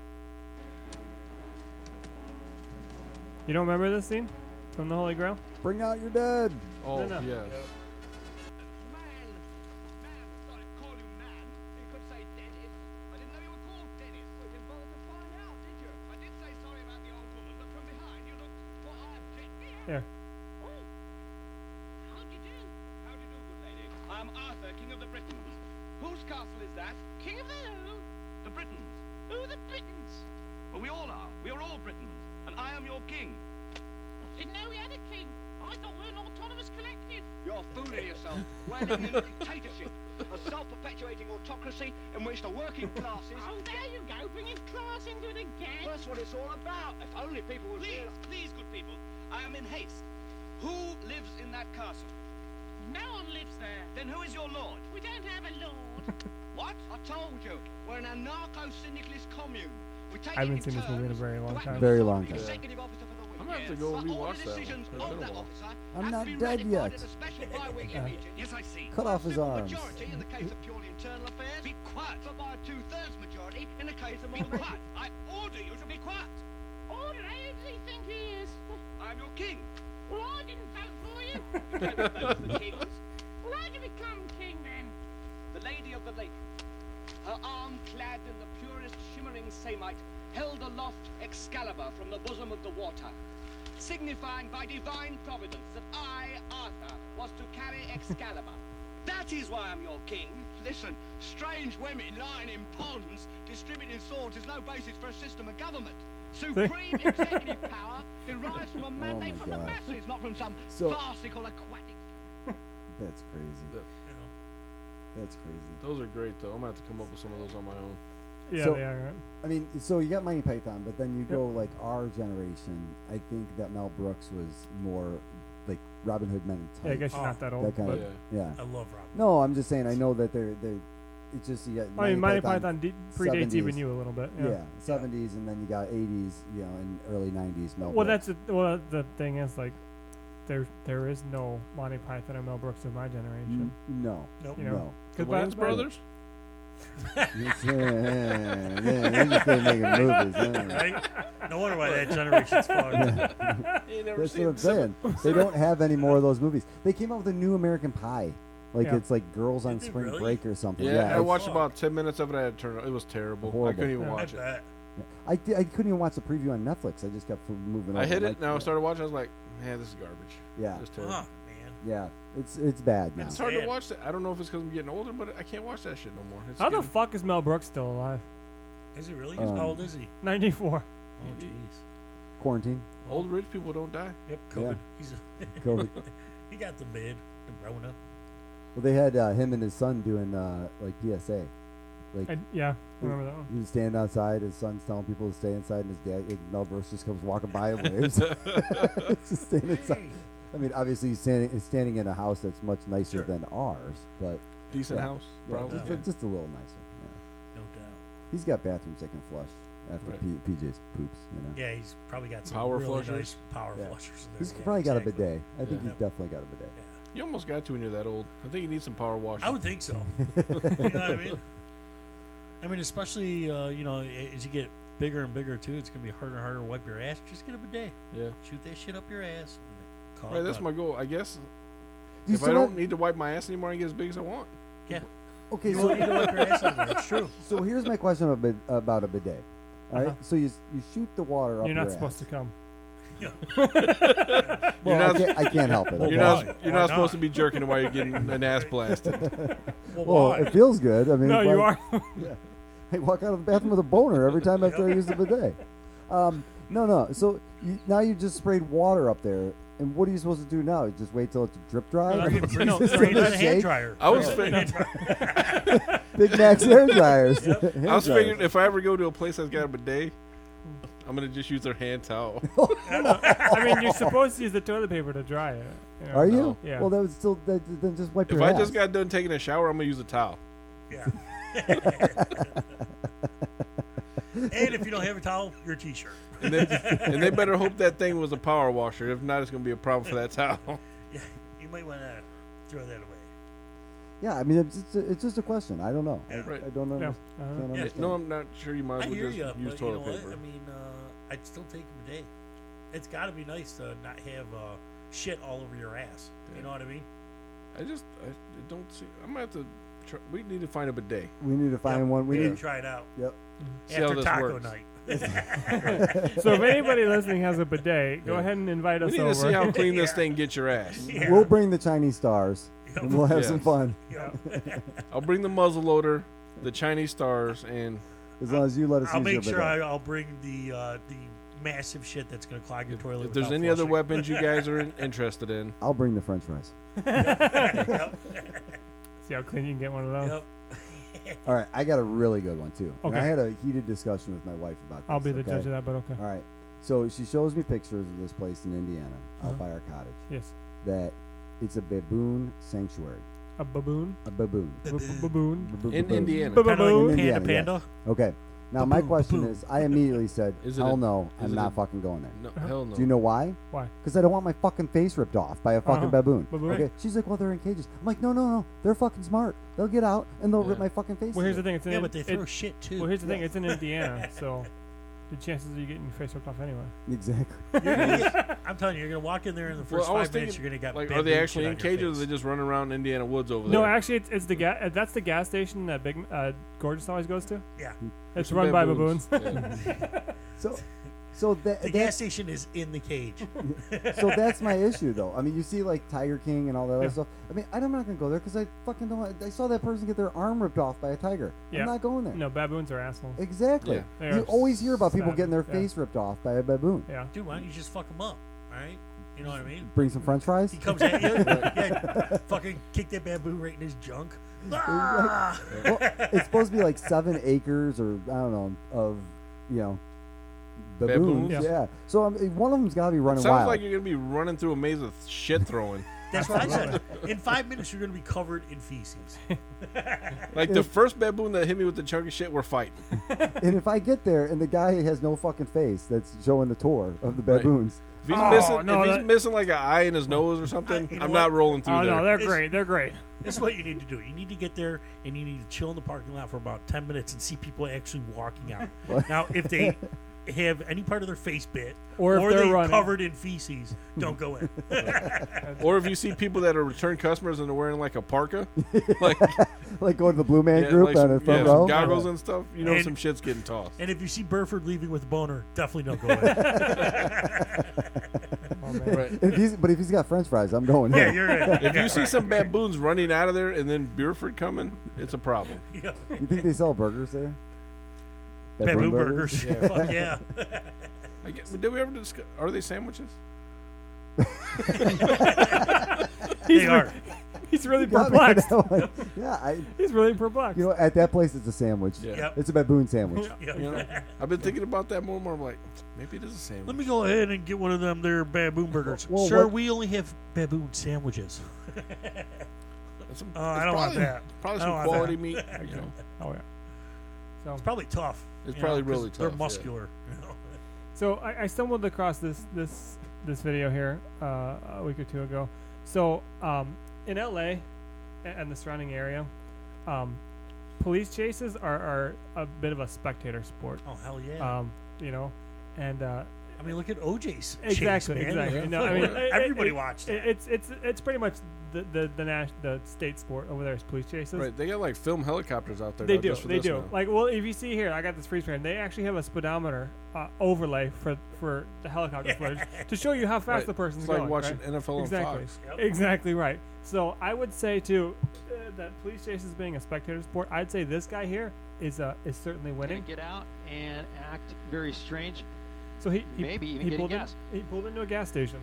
You don't remember this scene from The Holy Grail? Bring out your dead. Oh No, no. yes. Man, man, sorry, call you man. You could say Dennis. I didn't know you were called Dennis. I didn't bother to find out, did you? I did say sorry about the old woman, but from behind you looked what I did. Here. Oh. How do you do? How do you do, good lady? I'm Arthur, King of the Britons. Whose castle is that? King of the who? The Britons. Who are the Britons? Well, we all are. We are all Britons. And I am your king. Didn't know we had a king. I thought we were an autonomous collective. You're fooling yourself. We're living in a dictatorship, a self-perpetuating autocracy in which the working classes. Oh, there you go, bringing class into it again. That's what it's all about. If only people would Please, realize. please, good people, I am in haste. Who lives in that castle? No one lives there. Then who is your lord? We don't have a lord. What? I told you, we're an anarcho-syndicalist commune. We take I haven't it in seen this movie in a turns very long to act time. as Very the long sole time. executive officer for the week. I'm gonna have to Yes. go But all rewatch the that one. decisions It's of been a that while. officer I'm have not to be dead ratified yet. at a special bi-weekly Uh. meeting. Yes, I see. Cut By a off his simple arms. majority in the case of purely internal affairs. Be quiet. But by a two-thirds majority in the case of Be more quiet. I order you to be quiet. Order, who does he think he is? I'm your king. Well, I didn't vote for you. You don't vote for the kings. Well, how'd you become king then? The lady of the lake, her arm clad in the purest shimmering samite, held aloft Excalibur from the bosom of the water, signifying by divine providence that I, Arthur, was to carry Excalibur. That is why I'm your king. Listen, strange women lying in ponds distributing swords is no basis for a system of government. Supreme executive power derives from a mandate my from the God. masses, not from some So- farcical aquatic. That's crazy. The- You know. That's crazy. Those are great though. I'm gonna have to come up with some of those on my own. Yeah, So- they are. Right? I mean, so you got Monty Python, but then you Yep. go like our generation. I think that Mel Brooks was more like Robin Hood Men in Yeah, I Tights. guess you're Oh, not that old. that kind but of yeah. I love Robin. No, I'm just saying. I know that they're they. It's just you got. I mean, Monty Python de- predates seventies. even you a little bit. Yeah. Yeah, seventies, and then you got eighties, you know, and early nineties. Mel Well, Brooks. that's a, well. The thing is, like, there there is no Monty Python or Mel Brooks of my generation. N- no, Nope. You know, no. The 'Cause by- Wayans by- brothers. yeah, yeah, they just started making movies. Yeah. Right? No wonder why that generation's fucked. You never That's seen what I'm saying. They don't have any more of those movies. They came out with a new American Pie. Like Yeah. it's like Girls on Did they Spring really? Break or something. Yeah, Yeah, I it's- watched fuck. about ten minutes of it. I had to turn. It was terrible. I Horrible. couldn't even Yeah. I watch it. bet. I, di- I couldn't even watch the preview on Netflix. I just kept f- moving. I over. hit I'm it. like, Now I yeah. started watching. I was like, man, this is garbage. Yeah, Just terrible. Oh, man. yeah. It's it's bad now. It's hard to Sad. watch that. I don't know if it's because I'm getting older, but I can't watch that shit no more. It's How the getting- fuck is Mel Brooks still alive? Is he really? Um, How old is he? ninety-four. Oh, jeez. Quarantine. old rich people don't die. Yep, Yeah. COVID. He's COVID. he got the mid, the Rona. Well, they had uh, him and his son doing uh, like P S A. Like I, yeah, I remember that one. he was standing outside. His son's telling people to stay inside, and his dad, and Mel Brooks, just comes walking by and waves. Just staying inside. I mean, obviously he's standing, he's standing in a house that's much nicer Sure. than ours, but Decent Yeah. house, yeah, probably. just, Yeah. just a little nicer. Yeah. No doubt. He's got bathrooms that can flush after Right. P- PJ's poops. You know. Yeah, he's probably got some Power really flushers? nice power Yeah. flushers. In there. He's yeah, probably got a exactly. bidet. I think Yeah. he's definitely got a bidet. Yeah. You almost got to when you're that old. I think you need some power washing. I would think so. You know what I mean? I mean, especially uh, you know, a- as you get bigger and bigger too, it's gonna be harder and harder to wipe your ass. Just get a bidet. Yeah. Shoot that shit up your ass. and call Right, it that's done. my goal. I guess You if I still don't have- need to wipe my ass anymore, I can get as big as I want. Yeah. Okay, You so don't need to wipe your ass anymore. It's true. so here's my question about, bid- about a bidet. All right, Uh-huh. so you s- you shoot the water up You're your not supposed ass. to come. Well, You're not- I, can't, I can't help it. Well, You're okay? why? not. You're Why not supposed not? to be jerking while you're getting an ass blasted. Well, Well, why? it feels good. I mean, No, it's you like- are. I walk out of the bathroom with a boner every time after I use the bidet. Um, no, no. So you, now you just sprayed water up there, and what are you supposed to do now? Just wait till it's drip dry? No, you can bring, No, bring sorry, it in a shake? hand dryer. I was Bring it in a figuring. hand dryer. Big Max hair dryers. Hair I was dryers. figuring if I ever go to a place that's got a bidet, I'm gonna just use their hand towel. I mean, you're supposed to use the toilet paper to dry it. you know? Are you? No. Yeah. Well, that would still that, then just wipe If your I ass. just got done taking a shower, I'm gonna use a towel. Yeah. And if you don't have a towel, your t-shirt. And, then, and they better hope that thing was a power washer. If not, it's gonna be a problem for that towel. Yeah, you might want to throw that away. Yeah, I mean, it's it's, it's just a question. I don't know. I, Right. I don't know. Yeah. Can't Uh-huh. Yeah, understand. no, I'm not sure. You might I as well hear just you, use but you know toilet what? paper. I mean, uh, I'd still take a bidet. It's got to be nice to not have uh, shit all over your ass. You know what I mean? I just I don't see. I'm gonna have to. Try, we need to find a bidet. We need to find Yep, one. We need need. to try it out Yep. See how after this taco works. night. So if anybody listening has a bidet, go Yeah. ahead and invite We us need over. to see how clean this Yeah. thing gets your ass. Yeah. We'll bring the Chinese stars, Yep. and we'll have Yes. some fun. Yep. I'll bring the muzzle loader, the Chinese stars, and As long as you let us I'll use your make sure I, bidet. I'll bring the uh, the massive shit that's going to clog your toilet. if there's without any other flushing. weapons you guys are in, interested in, I'll bring the French fries. Yep. See how clean you can get one of those. Yep. All right, I got a really good one too. And I Okay. had a heated discussion with my wife about this. I'll be the okay? judge of that, but okay. All right. So she shows me pictures of this place in Indiana, out Uh-huh. by our cottage. Yes. That it's a baboon sanctuary. A baboon. A baboon. B- b- Baboon. B- in baboon. Indiana, Baboon. Kinda like In Panda Indiana, Panda. Okay. Now my Baboon, question baboon. is, I immediately said, Is it "Hell a- no, is I'm it not a- fucking going there." no, Uh-huh. hell no. Do you know why? Why? Because I don't want my fucking face ripped off by a fucking Uh-huh. baboon. Baboon. Okay. She's like, "Well, they're in cages." I'm like, "No, no, no. They're fucking smart. They'll get out and they'll rip Yeah. my fucking face." Well, here's the off." thing. It's in Yeah, but they it- throw shit too. Well, here's the thing. It's in Indiana, so the chances of you getting your face ripped off anyway. Exactly. You're gonna get- I'm telling you, you're gonna walk in there in the Well, first I was five minutes. thinking, You're gonna get like, are baboon they shit actually on in your cages, or face. they just running around Indiana woods over No, there? actually, it's, it's the gas. Uh, that's the gas station that Big uh, Gorgeous always goes to. Yeah. It's Some run by baboons. Yeah. So, so that, The that gas station is in the cage. so that's my issue, though. I mean, you see, like Tiger King and all that other Yeah. stuff. I mean, I'm not gonna go there because I fucking don't. Want, I saw that person get their arm ripped off by a tiger. Yeah. I'm not going there. No, baboons are assholes. Exactly. Yeah. They You are always hear about people savage, getting their yeah. face ripped off by a baboon. Yeah. Dude, why don't you just fuck him up? All right? You know what I mean? Bring some French fries. He comes at you, yeah, fucking kick that baboon right in his junk. Ah! Well, it's supposed to be like seven acres or I don't know of you know baboons. Baboons? Yeah. So um, one of them's got to be running Sounds wild. like you're gonna be running through a maze of shit throwing. That's what I said. In five minutes, you're going to be covered in feces. Like the first baboon that hit me with the chunky shit, we're fighting. and if I get there and the guy has no fucking face that's showing the tour of the Right. baboons, If he's Oh, missing, no, if he's that- missing like an eye in his nose or something, I- you know I'm what? not rolling through Oh there. no, they're It's- great. They're great. This is what you need to do. You need to get there and you need to chill in the parking lot for about ten minutes and see people actually walking out. What? Now, if they have any part of their face bit Or if they're they're running. covered in feces, don't go in. Or if you see people that are return customers and they're wearing like a parka, like, like go to the Blue Man yeah, Group like on some, the front yeah, some row. goggles and stuff, you know And- some shit's getting tossed. And if you see Burford leaving with a boner, definitely don't go in. Oh, man. Right. If he's, but if he's got French fries, I'm going yeah, in. you're in. If Yeah, you see right. some baboons running out of there and then Burford coming, it's a problem. Yeah. You think they sell burgers there? Baboon burgers. Yeah. Fuck yeah. I guess, did we ever discuss? Are they sandwiches? He's They re- are. He's really Got me on perplexed. that one. Yeah, I, He's really perplexed. you know, at that place it's a sandwich. Yeah. Yep. It's a baboon sandwich. Yeah. You know, I've been thinking about that more and more. I'm like, maybe it is a sandwich. Let me go ahead and get one of them there baboon burgers. Well, Sir, what- we only have baboon sandwiches. That's some- Oh, I it's don't want probably- that. Probably I don't some want quality that. meat. You know. Oh yeah. So It's probably tough. It's you probably know, 'cause really They're tough, yeah. muscular. you know. So I, I stumbled across this this this video here uh, a week or two ago. So um, in L A a- and the surrounding area, um, police chases are, are a bit of a spectator sport. Oh hell yeah! Um, you know, and uh, I mean, look at O J's. exactly, chase, man. exactly. Yeah. No, I mean, it- everybody it, watched it, that. It's it's it's pretty much the the the, nas- the state sport over there is police chases. Right, they got like film helicopters out there. They now do, just for they this do. now. Like, well, if you see here, I got this freeze frame. They actually have a speedometer uh, overlay for for the helicopter footage to show you how fast Right. the person's It's like going. watching right? N F L on exactly. Fox. Yep. Exactly right. So I would say too uh, that police chases being a spectator sport. I'd say this guy here is uh is certainly Gonna winning. get out and act very strange. So he, he Maybe even he getting pulled in- gas. he pulled into a gas station.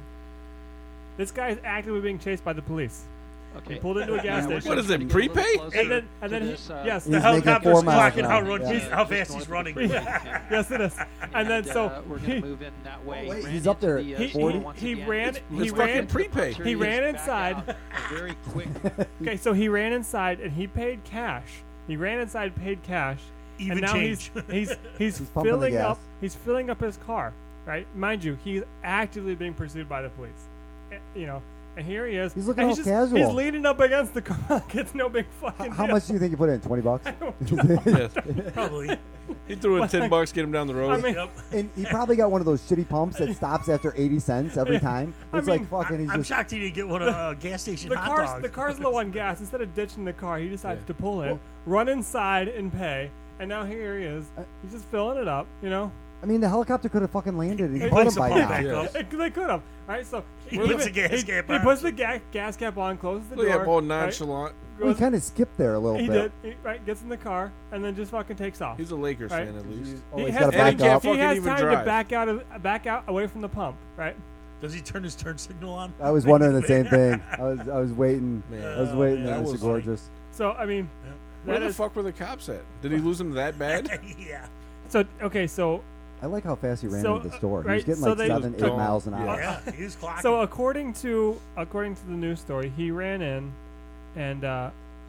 This guy is actively being chased by the police. Okay. He pulled into a gas Yeah, we're station. What is gonna it, get a little prepay? closer And then and to then he, this, uh, yes, The He's making helicopter's four miles clocking an how, hour. run, Yeah. he's, how just fast north he's of running. the freeway. yes it is. And then so uh, we're he, gonna move in that way. wait, Ran he's up into there the, uh, he, school he, once he again. ran It's- he it's ran fucking prepay. he ran Back inside. out. A very quick. Okay, so he ran inside and he paid cash. He ran inside, paid cash, Even and now change. he's he's he's, He's pumping the filling gas. up. He's filling up his car, right? Mind you, he's actively being pursued by the police. Eh, You know, and here he is. He's looking and all he's just, He's casual. leaning up against the car like it's no big How, fucking how deal. much do you think you put in? Twenty bucks. Yes. Probably. He threw in ten bucks, get him down the road. I mean, Yep. And he probably got one of those shitty pumps that stops after eighty cents every time. I It's mean, like fucking. He's I'm just. shocked he didn't get one of uh, gas station the hot car's dogs. the car's low on gas. Instead of ditching the car, he decides Yeah. to pull in, Well- run inside, and pay. And now here he is. Uh, He's just filling it up. You know. I mean, the helicopter could have fucking landed and He caught him puts by the pump now. back Yeah. up. It- they could have, right? So He he, puts the gas he, cap he on. puts the ga- gas cap on, closes the Look door. at all right? nonchalant. Well, he Goes- kind of skipped there a little he bit. did, he, right? Gets in the car and then just fucking takes off. He's a Lakers Right. fan at least. Oh, he he's has got to time, And back he up. can't he has even time to drive. back out of back out away from the pump, right? Does he turn his turn signal on? I was wondering the same thing. I was, I was waiting. Man. I was waiting. that That was was gorgeous. So I mean, Where that the is- fuck were the cops at? Did he lose him that bad? yeah. so okay, so I like how fast he ran So, into the uh, store. He right, was getting so like they- seven, He was eight miles an gone. hour. Yeah, he was clocking. so according to according to the news story, he ran in, and uh,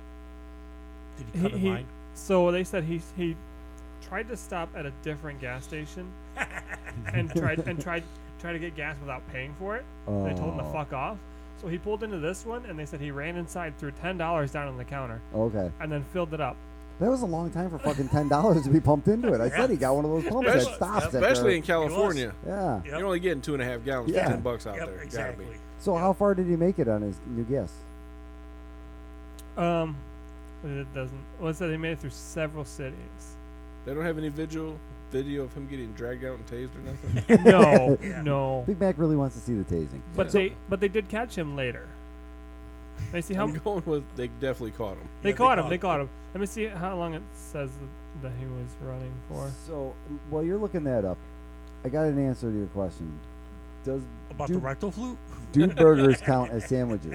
Did he he, cut a he line? so they said he he tried to stop at a different gas station, and tried and tried tried to get gas without paying for it. Oh. They told him to fuck off. So he pulled into this one, and they said he ran inside, threw ten dollars down on the counter, Okay. and then filled it up. That was a long time for fucking ten dollars to be pumped into it. I said he got one of those pumps that Especially- stops. after- Especially in California. Yeah. Yep. You're only getting two and a half gallons Yeah. for ten bucks out Yep, there. Gotta exactly. be. So how far did he make it on his new gas? Um, it doesn't. Well, it said they made it through several cities. They don't have any video video of him getting dragged out and tased or nothing. No, Yeah. no. Big Mac really wants to see the tasing. But So- they, but they did catch him later. Let me see how I'm going with they definitely caught him. they Yeah, caught they him. They caught caught him. Let me see how long it says that, that he was running for. So while you're looking that up, I got an answer to your question. Does About do, the rectal flute? do burgers count as sandwiches?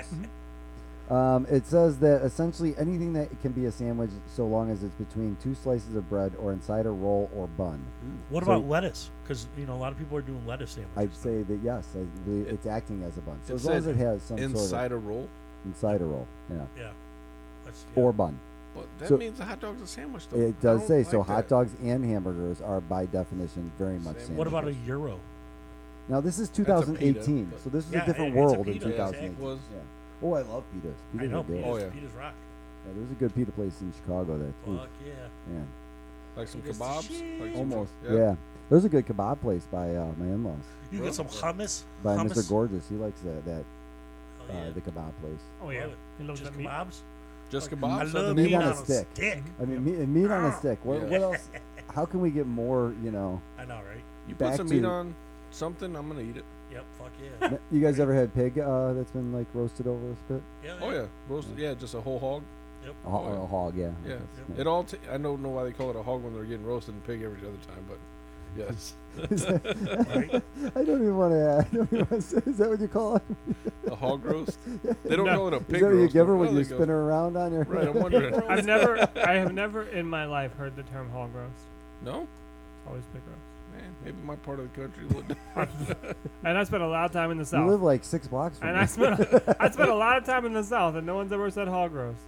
Um, it says that essentially anything that can be a sandwich so long as it's between two slices of bread or inside a roll or bun. What So- about lettuce? Because you know a lot of people are doing lettuce sandwiches. I'd say that yes, I believe it's acting as a bun. So It as long as said it has some Inside sort a of roll. inside a roll, yeah, yeah. That's, yeah. or bun. But that So- means the hot dog's a sandwich, though. It I does don't say like so. Hot that. dogs and hamburgers are by definition very much Sandwich. sandwiches. What about a euro? Now this is a two thousand eighteen, pita, so this is Yeah, a different it- it's a world in pita, two yeah, thousand exactly. eighteen. Was- Yeah. Oh, I love pitas. Pitas I know. are good. Pitas, Oh, yeah. Pitas rock. Yeah, there's a good pita place in Chicago that ooh, Fuck yeah. man, Like some Pitas the kebabs. shit. Like some- almost. Yeah. Yeah. There's a good kebab place by uh, my in-laws, You Really? get some hummus. by hummus. Mister Gorgeous. He likes that that Oh, yeah. uh, the kebab place. Oh yeah, Love it. he loves Just that meat. kebabs. Just I kebabs. love meat meat on a on stick. stick. I mean, meat, meat on a stick. What, Yeah. what else? How can we get more? You know, I know, right? You put back some meat to- on something, I'm gonna eat it. Yep. Fuck yeah. n- you guys ever had pig uh, that's been like roasted over a spit? yeah Oh yeah, roast. Yeah, just a whole hog. A, ho- Oh, yeah. a hog, yeah. Yeah, That's- it all. T- I don't know why they call it a hog when they're getting roasted and pig every other time, but yes, Right? I don't even want to. I don't even want to say. Is that what you call it? a hog roast. They don't No. call it a Is pig that what you roast. give her but when you they go- spin her around on your? Right, I'm wondering. I've never, I have never in my life heard the term hog roast. No, It's always pig roast. man, maybe my part of the country would. And I spent a lot of time in the You south. live like six blocks from and me. I spent, I spent a lot of time in the south, and no one's ever said hog roast.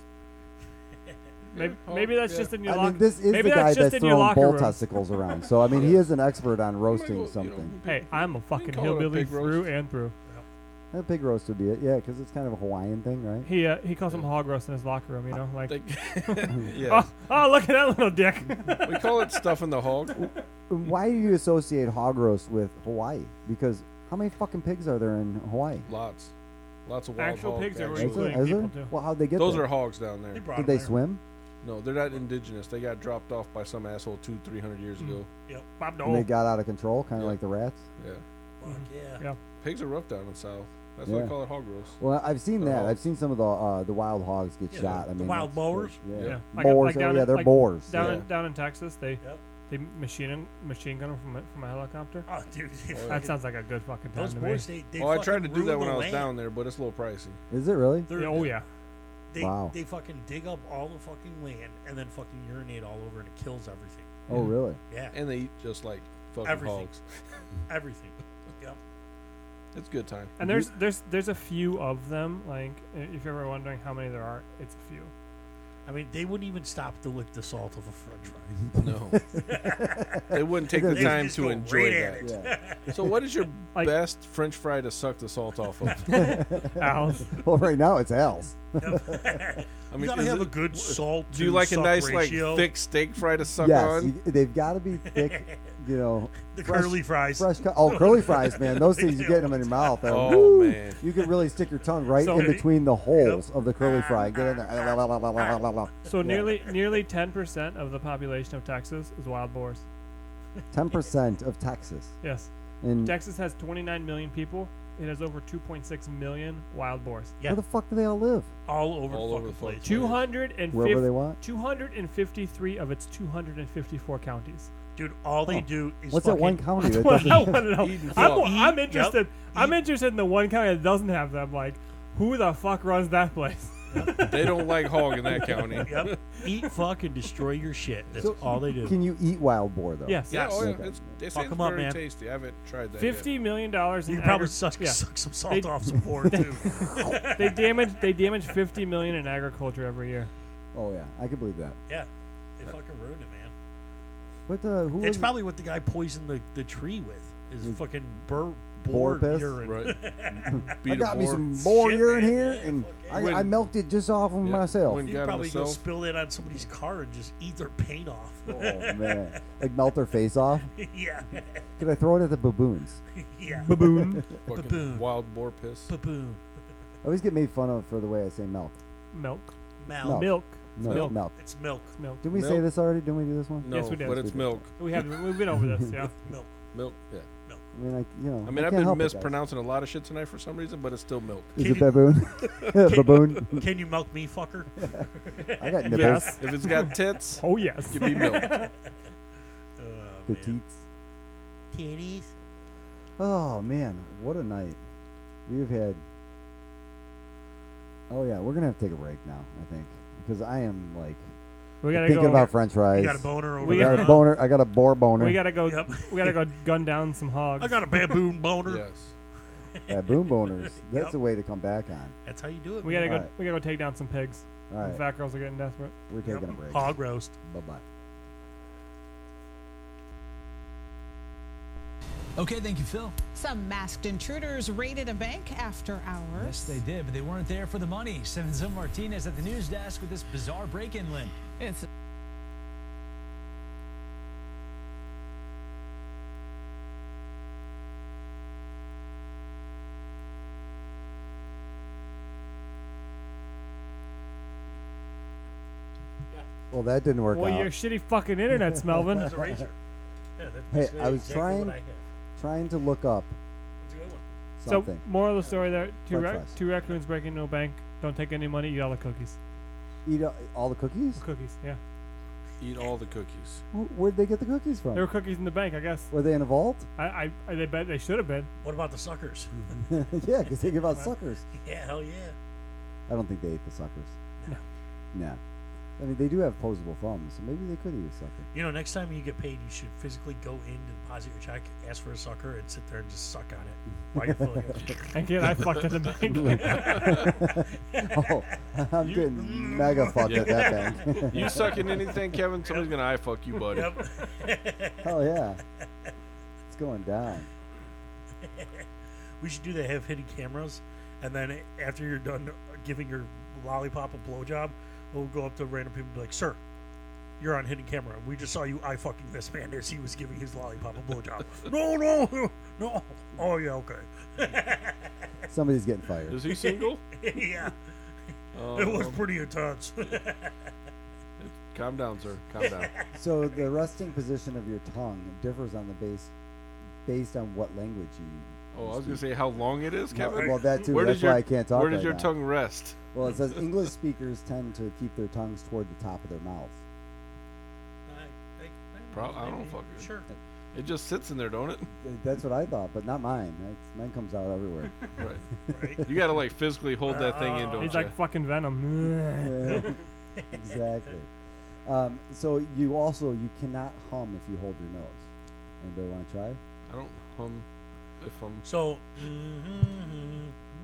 Maybe, hog, maybe that's yeah. just in your I locker. mean, this is maybe the that's guy just that's in your throwing locker bull room. testicles around. So I mean, he is an expert on I'm roasting gonna go, you know, something. Hey, I'm a fucking call it a hillbilly pig roast. through and through. A pig roast would be it, yeah, because it's kind of a Hawaiian thing, right? He uh, he calls them hog roast in his locker room. You know, like They- yeah. oh, oh look at that little dick. We call it stuffing the hog. Why do you associate hog roast with Hawaii? Because how many fucking pigs are there in Hawaii? Lots. Lots of wild Actual hogs. pigs are actually. Is there? including Is people there? too. Well, how'd they get Those there? are hogs down there. They brought Did 'em they there. swim? No, they're not indigenous. They got dropped off by some asshole two, three hundred years ago. Yep. Bob And they Dole. got out of control, kind of Yeah. like the rats? Yeah. Fuck yeah. Yeah. Pigs are rough down in the south. That's why Yeah. they call it hog roast. Well, I've seen They're that. hogs. I've seen some of the uh, the wild hogs get Yeah, shot. I the mean, wild that's- boars? Yeah, Yeah. Like- boars. like oh, down yeah, in- they're like boars. Down yeah. in down in Texas, they Yep. they machine machine gun them from a, from a helicopter. Oh, dude. they Oh, yeah. That fucking- sounds like a good fucking time Those to boys, me. they, they Oh, I tried to fucking do that ruin when the I was land. down there, but it's a little pricey. Is it really? They're- Oh yeah. They, Wow. they fucking dig up all the fucking land and then fucking urinate all over and it kills everything. Oh, really? Yeah. And they eat just like fucking Everything. hogs. Everything. Yep. It's a good time. And there's there's there's a few of them. Like i- if you're ever wondering how many there are, it's a few. I mean, they wouldn't even stop to lick the salt of a french fry. No. They wouldn't take the They time just to go enjoy right at that. it. Yeah. So what is your Like- best French fry to suck the salt off of? Owls. Well, right now it's Al's. I You mean, gotta is have it- a good salt. Do you to like a suck nice ratio. like thick steak fry to suck Yes, on? you, they've got to be thick. You know, The fresh- curly fries. fresh cut. Oh, curly fries, man! Those things you get them in your mouth. they're- Oh, woo! man. You can really stick your tongue right So- in between the holes of the curly fry. Get in there. So nearly nearly ten percent of the population of Texas is wild boars. Ten percent of Texas. Yes. And Texas has twenty-nine million people. It has over two point six million wild boars. Yeah. where the fuck do they all live? All over All the over fucking the place. place. two hundred Wherever they fifty, want. two hundred fifty-three of its two hundred fifty-four counties. Dude, all they Oh. do is What's that fucking one county that Well, I doesn't? want to know. Eating I'm, fuck. I'm Eat, interested. yep. I'm Eat. interested in the one county that doesn't have them. Like, who the fuck runs that place? They don't like hog in that county. Yep. Eat, fuck, and destroy your shit. That's So, all they do. Can you eat wild boar though? Yes. Yeah, oh, yeah. Okay. It's, they say Fuck it's 'em up, very man. tasty. I haven't tried that Fifty million dollars. You in can probably agri- suck, yeah. suck some salt They- off some pork too. They damage. They damage fifty million in agriculture every year. Oh yeah, I can believe that. Yeah. They fucking ruined it, man. But uh, who It's was it? probably what the guy poisoned the, the tree with. Is With fucking bur- boar boar piss? urine. yet. Right. Beat I a got me boar. some boar Shit, urine man. here, Yeah, and fuck I, yeah. I melted it just off of Yeah. myself. When- You Got probably go himself. spill it on somebody's car and just eat their paint off. Oh man, like melt their face off. yeah. Could I throw it at the baboons? yeah. Baboon. Fucking Baboon. wild boar piss. Baboon. I always get made fun of for the way I say milk. Milk. Mal. Milk. Milk. No, Milk. milk. It's milk. Milk. Did we say Milk. this already? Didn't we do this one? No, Yes, we did. but Yes, it's we did. milk. We have. We've been over this. Yeah. Milk. Milk, yeah. I mean, I, you know. I mean, I've can't been help it, guys. mispronouncing a lot of shit tonight for some reason, but it's still milk. Is Can it you- baboon? baboon. Can you milk me, fucker? I got nipples. Yes. If it's got tits, Oh yes. give me milk. Oh, The man. teats. Titties. Oh man, what a night. We've had. Oh yeah, we're gonna have to take a break now. I think because I am like We gotta thinking go. about French fries. You got a boner over We I there? got a huh? boner. I got a boar boner. we gotta go. Yep. We gotta go gun down some hogs. I got a baboon boner. Yes. Yeah, boom boners. That's Yep. a way to come back on. That's how you do it. We gotta man. go. Alright. We gotta go take down some pigs. All The right, fat girls are getting desperate. we're taking Yep. a break. Hog roast. Bye bye. Okay, thank you, Phil. Some masked intruders raided a bank after hours. Yes, they did, but they weren't there for the money. Seven Zil Martinez at the news desk with this bizarre break-in, Lynn. It's Well, that didn't work Well, out. your shitty fucking internet, Melvin. That's a razor. Yeah, that's Hey, basically I was exactly trying- what I have. Trying to look up That's a good one. something. So, moral of the story: there, two French ra- fries. two raccoons break into a bank. Don't take any money. Eat all the cookies. Eat all, all the cookies? Cookies. Yeah. Eat all the cookies. Wh- Where'd they get the cookies from? There were cookies in the bank, I guess. Were they in a vault? I, I, I they bet they should have been. What about the suckers? Yeah, because they give out suckers. Yeah, hell yeah. I don't think they ate the suckers. No. Nah. I mean, they do have opposable thumbs, so maybe they could eat a sucker. You know, next time you get paid, you should physically go in to deposit your check, ask for a sucker, and sit there and just suck on it while you're filling it. And kid, I fucked in the bank. Oh, I'm getting mega fucked at that bank. You sucking anything, Kevin? Somebody's gonna eye fuck you, buddy. Yep. Hell yeah. It's going down. We should do that. Have hidden cameras, and then after you're done giving your lollipop a blowjob, we'll go up to random people and be like, "Sir, you're on hidden camera. We just saw you eye fucking this man as he was giving his lollipop a blowjob." no, no, no. Oh yeah, okay. Somebody's getting fired. Is he single? yeah. Um, It was pretty intense. Calm down, sir. Calm down. So the resting position of your tongue differs on the base, based on what language you. Oh, you I was gonna speak. say how long it is, Well- Kevin. well, that too. Where That's does your, why I can't talk Where does right your now. tongue rest? Well, it says English speakers tend to keep their tongues toward the top of their mouths. Pro- I don't fucking. Sure. It just sits in there, don't it? Th- That's what I thought, but not mine. That's, mine comes out everywhere. Right. You gotta like physically hold that thing in, don't He's you? like fucking Venom. Yeah, exactly. Um, so you also you cannot hum if you hold your nose. Anybody want to try? I don't hum if I'm. So, mm-hmm.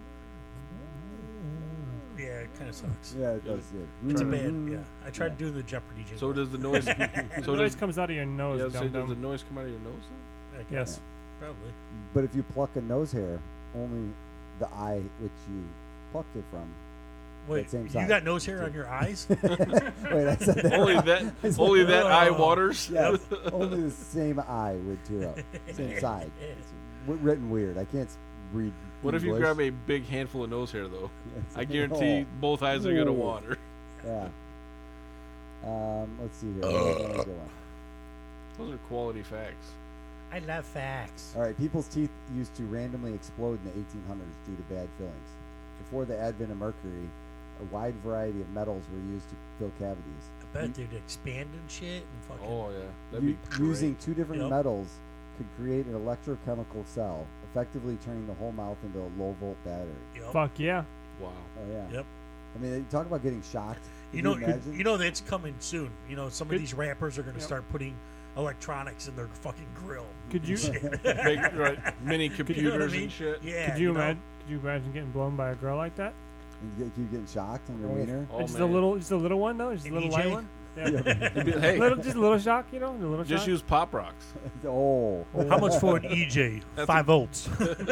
yeah, it kind of sucks. Yeah, it does. Yeah. It's a Mm. bad. Yeah, I tried doing the Jeopardy jingle. So does the noise? The so noise does, comes out of your nose, yeah, so dum does the dum. noise come out of your nose? I guess. Yes. Probably. But if you pluck a nose hair, only the eye which you plucked it from. Wait, that same you side. got nose hair on your eyes? Wait, I said that. Only wrong. that- I said only that that wrong. eye waters? Yes, only the same eye would tear up. Same side. It's w- written weird. I can't s- read. What if you English. grab a big handful of nose hair though? Yes. I guarantee Oh. both eyes are gonna Oh. water. Yeah. Um, let's see here. What was I gonna go on? Those are quality facts. I love facts. All right, people's teeth used to randomly explode in the eighteen hundreds due to bad fillings. Before the advent of mercury, a wide variety of metals were used to fill cavities. I bet they'd expand and shit and fucking. Oh yeah, that'd U- be great. using two different Yep. metals could create an electrochemical cell, effectively turning the whole mouth into a low volt battery. Yep. Fuck yeah. Wow. Oh yeah. Yep. I mean, you talk about getting shocked. Could You know, imagine? you know that's coming soon. You know, some of Could- these rappers are going to Yep. start putting electronics in their fucking grill. Could you- Shit. Big, right, mini You know what I computers mean? and shit. Yeah. Could you, know? imagine? Could you imagine getting blown by a girl like that? And you get, you getting shocked on your Oh, wiener. Oh, just a man. little, just a little one though, just a An little E light J? one. Yeah. It'd be- hey, little, just a little shock, you know, a little just shock. use pop rocks. Oh. How much for an E J? That's Five a- volts.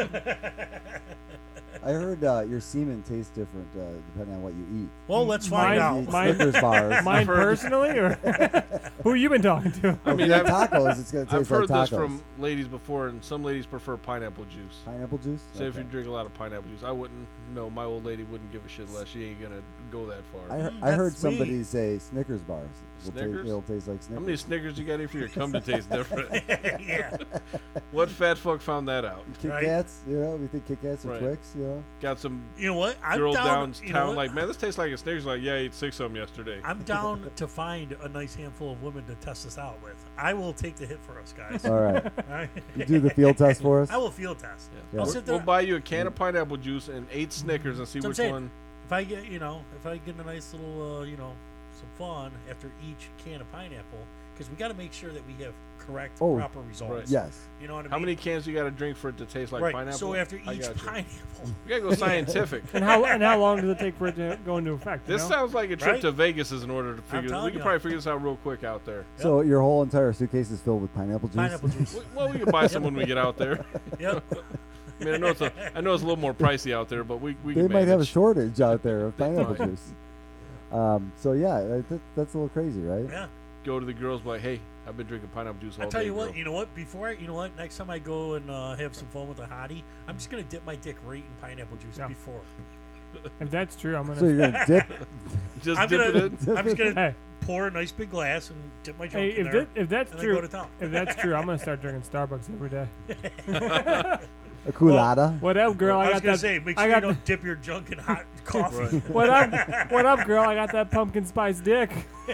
I heard uh, your semen tastes different uh, depending on what you eat. Well, let's find Mine- out. Eat Mine- Snickers bars. Mine I've heard- personally, or who you been talking to? I If mean, you have I've, tacos, it's gonna taste I've heard like tacos. this from ladies before, and some ladies prefer pineapple juice. Pineapple juice. Say if you Okay. drink a lot of pineapple juice, I wouldn't. No, my old lady wouldn't give a shit unless she ain't gonna go that far. I, he- Mm, I heard that's somebody sweet. say Snickers bars. It'll ta- Snickers? it'll taste like How Snickers. many Snickers you got in for your cum to taste different? yeah. What fat fuck found that out? Kit Right. Kats, you know, we think Kit Kats and Right. Twix, you know. Got some You know what? I'm girl down. downtown you know what? like, man, this tastes like a Snickers. Like, yeah, I ate six of them yesterday. I'm down to find a nice handful of women to test this out with. I will take the hit for us, guys. All right. All right? You do the field test for us? I will field test. Yeah. I'll We'll- sit there. We'll buy you a can of pineapple juice and eight Snickers and see So I'm which saying, one. If I get, you know, if I get a nice little, uh, you know, some fun after each can of pineapple, because we got to make sure that we have correct, Oh, proper results. right. Yes. You know what I How mean? many cans you got to drink for it to taste like right. pineapple? So after I each got you. pineapple, You gotta go scientific. And how and how long does it take for it to go into effect? you This know? sounds like a trip Right? to Vegas is in order to figure. We telling can ya. probably figure this out real quick out there. So your whole entire suitcase is filled with pineapple juice? pineapple juice. W- Well, we can buy some when we get out there. Yep. I mean, I know it's a, I know it's a little more pricey out there, but we we They can might have a manage. shortage out there of pineapple might. juice. Um, so yeah, that, that- that's a little crazy, right? Yeah. Go to the girls, be like, hey, I've been drinking pineapple juice all I tell day. you what, girl." you know what? Before I, you know what? Next time I go and uh, have some fun with a hottie, I'm just gonna dip my dick right in pineapple juice Yeah. before. If that's true, I'm gonna. So you're gonna dip. Just I'm dip gonna, it in. I'm just gonna Hey, pour a nice big glass and dip my junk hey, in if there. that, if that's and then true, go to town. if that's true, I'm gonna start drinking Starbucks every day. A culotta. What up, girl? I I was got gonna that. say, make I sure you got don't dip your junk in hot coffee. what up? What up, girl? I got that pumpkin spice dick.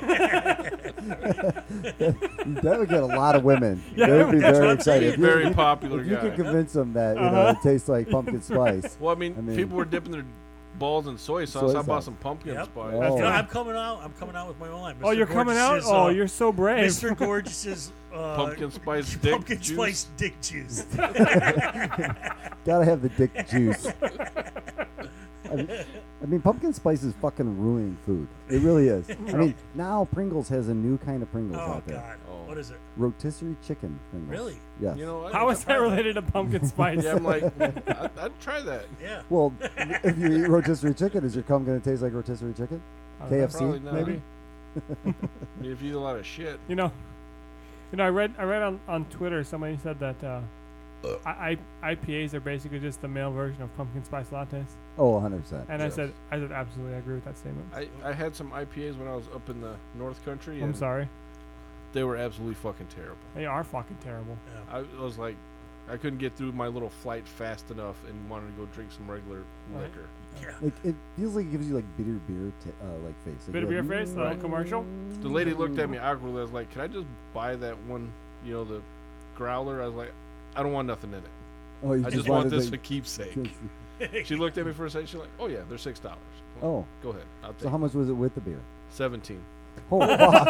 That would get a lot of women. Yeah, they would be that's very what I'm excited. saying. If you- Very if you- popular If you guy. could convince them that you know Uh-huh. it tastes like pumpkin spice. Well, I mean, I mean- people were dipping their balls in soy sauce. Soy I bought sauce. some pumpkin Yep. spice. Oh. You know, I'm coming out. I'm coming out with my own line. Oh, Mister you're coming out? Gorgeous's, Oh, uh, you're so brave. Mister Gorgeous's uh, Pumpkin spice dick pumpkin juice. spice dick juice. Gotta have the dick juice. I mean, I mean, pumpkin spice is fucking ruining food. It really is. I mean, now Pringles has a new kind of Pringles Oh out there. God. Oh. What is it? Rotisserie chicken Pringles. Really? Yes. You know, I How I is that tried related to pumpkin spice? Yeah, I'm like, I'd, I'd try that. Yeah. Well, if you eat rotisserie chicken, is your cum going to taste like rotisserie chicken? Uh, K F C, Probably not. maybe? I mean, if you eat a lot of shit. You know, you know, I read I read on, on Twitter somebody said that uh, I, I, IPAs are basically just the male version of pumpkin spice lattes. Oh, one hundred percent. And Yes. I said, I said absolutely, I agree with that statement. I, I had some I P As when I was up in the North Country. I'm and sorry. They were absolutely fucking terrible. They are fucking terrible. I was like, I couldn't get through my little flight fast enough and wanted to go drink some regular Right. liquor. Yeah. Like, it feels like it gives you like bitter beer t- uh, like face. Like, Bitter you're beer like, face, the little commercial. The lady looked at me awkwardly. I was like, "Can I just buy that one? You know, the growler." I was like, "I don't want nothing in it. Oh, you I just just want wanted this the- for keepsake." She looked at me for a second. She's like, "Oh yeah, they're six dollars." Oh. Go ahead. I'll take So how much was it with the beer? Seventeen. Oh,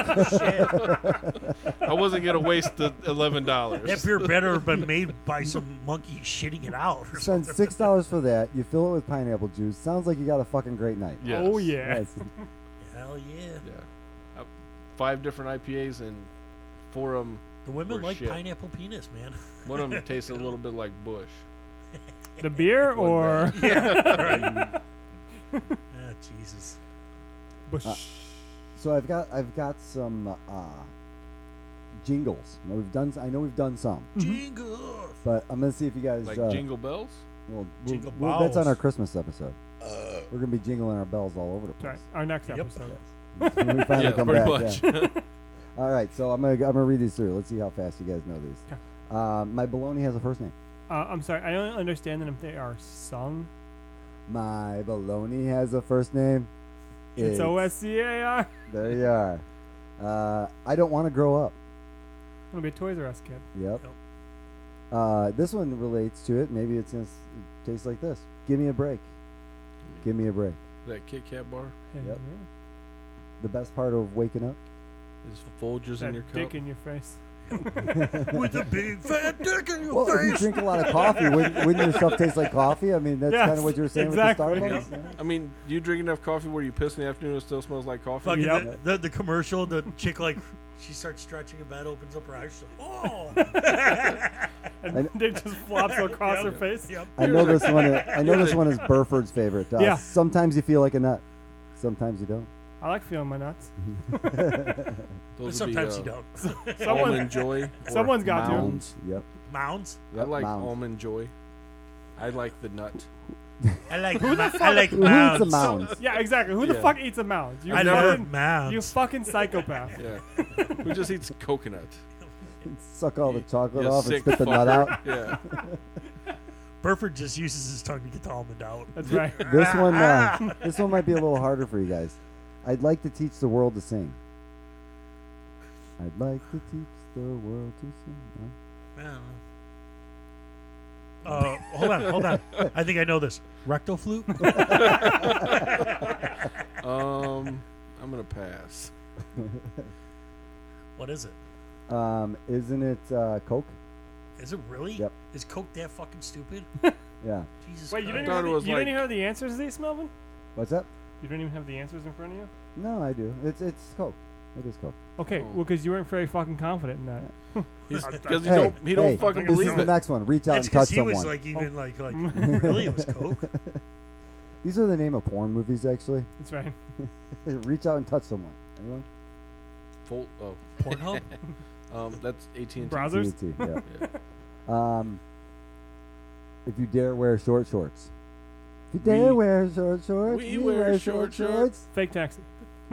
fuck. I wasn't gonna waste the eleven dollars. That beer better have been made by some monkey shitting it out. Or Spend something. six dollars for that. You fill it with pineapple juice. Sounds like you got a fucking great night. Yes. Oh yeah. Yes. Hell yeah. Yeah. Uh, five different I P As and four of them. The women were like shit. pineapple penis, man. One of them tasted a little bit like Bush. The beer One or bag. Yeah, right. Ah, Jesus. Bush. Uh, so I've got I've got some uh, jingles. Now we've done. I know we've done some, Jingle. but I'm gonna see if you guys Like uh, Jingle Bells. Well, we'll- Jingle we'll- that's on balls. our Christmas episode. We're gonna be jingling our bells all over the Sorry, place. our next Yep. episode. When we finally Yeah, come pretty back. much. Yeah. All right, so I'm gonna I'm gonna read these through. Let's see how fast you guys know these. Okay. Uh, my baloney has a first name. Uh, I'm sorry, I don't understand them if they are sung. My baloney has a first name. It's O S C A R. There you are. Uh, I don't want to grow up. I'm gonna be a Toys R Us kid. Yep. Yep. Uh, this one relates to it. Maybe it's gonna s- taste like this. Give me a break. Give me a break. That Kit Kat bar Yeah, Yep. yeah. The best part of waking up. is Folgers That in your cup. dick in your face. With a big fat dick in your Well, if you face. drink a lot of coffee, wouldn't, wouldn't your stuff taste like coffee? I mean, that's Yes, kind of what you were saying exactly. with the Starbucks. Yeah. I mean, do you drink enough coffee where you piss in the afternoon and it still smells like coffee? Fucking Yep. the, the, the commercial, the chick like she starts stretching in bed, opens up her eyes, she's like, oh. And And- dick just flops across her Yep. face. Yep. I know this one. Is, I know this one is Burford's favorite. Uh, Yeah. Sometimes you feel like a nut. Sometimes you don't. I like feeling my nuts. Those But would be, sometimes uh, you don't. Someone, Almond Joy. or someone's got to. Mounds. Yep. Mounds. I like Mounds. Almond Joy. I like the nut. I like Who the ma- fuck- I like Who eats mounds. a mounds? yeah, exactly. Who the Yeah. fuck eats a mound? You I never- love fucking, mounds. you fucking psychopath. Yeah. Who just eats coconut? Suck all the chocolate You off and sick spit the nut fucker. out. Yeah. Burford just uses his tongue to get the almond out. That's right. This one, uh, this one might be a little harder for you guys. I'd like to teach the world to sing. I'd like to teach the world to sing. Huh? Uh, hold on, hold on. I think I know this. Rectal flute? Um, I'm gonna pass. What is it? Um, isn't it uh, Coke? Is it really? Yep. Is Coke that fucking stupid? Yeah. Jesus Wait, you Christ. didn't, thought have it the, was you like- didn't even have the answers to these, Melvin? What's that? You don't even have the answers in front of you? No, I do. It's it's Coke. It is Coke. Okay, Oh. well, because you weren't very fucking confident in that. Because he Hey, don't he don't hey, fucking this believe is the it. next one. Reach out That's and touch because he someone. was like, even like, like, really, it was Coke? These are the name of porn movies, actually. That's right. Reach out and touch someone. Anyone? Full, oh, Pornhub? um, that's eighteen. Browsers? T T, yeah. Yeah. Um, if you dare wear short shorts. If you dare We- wear short shorts. we you wear short short shorts. Fake taxi.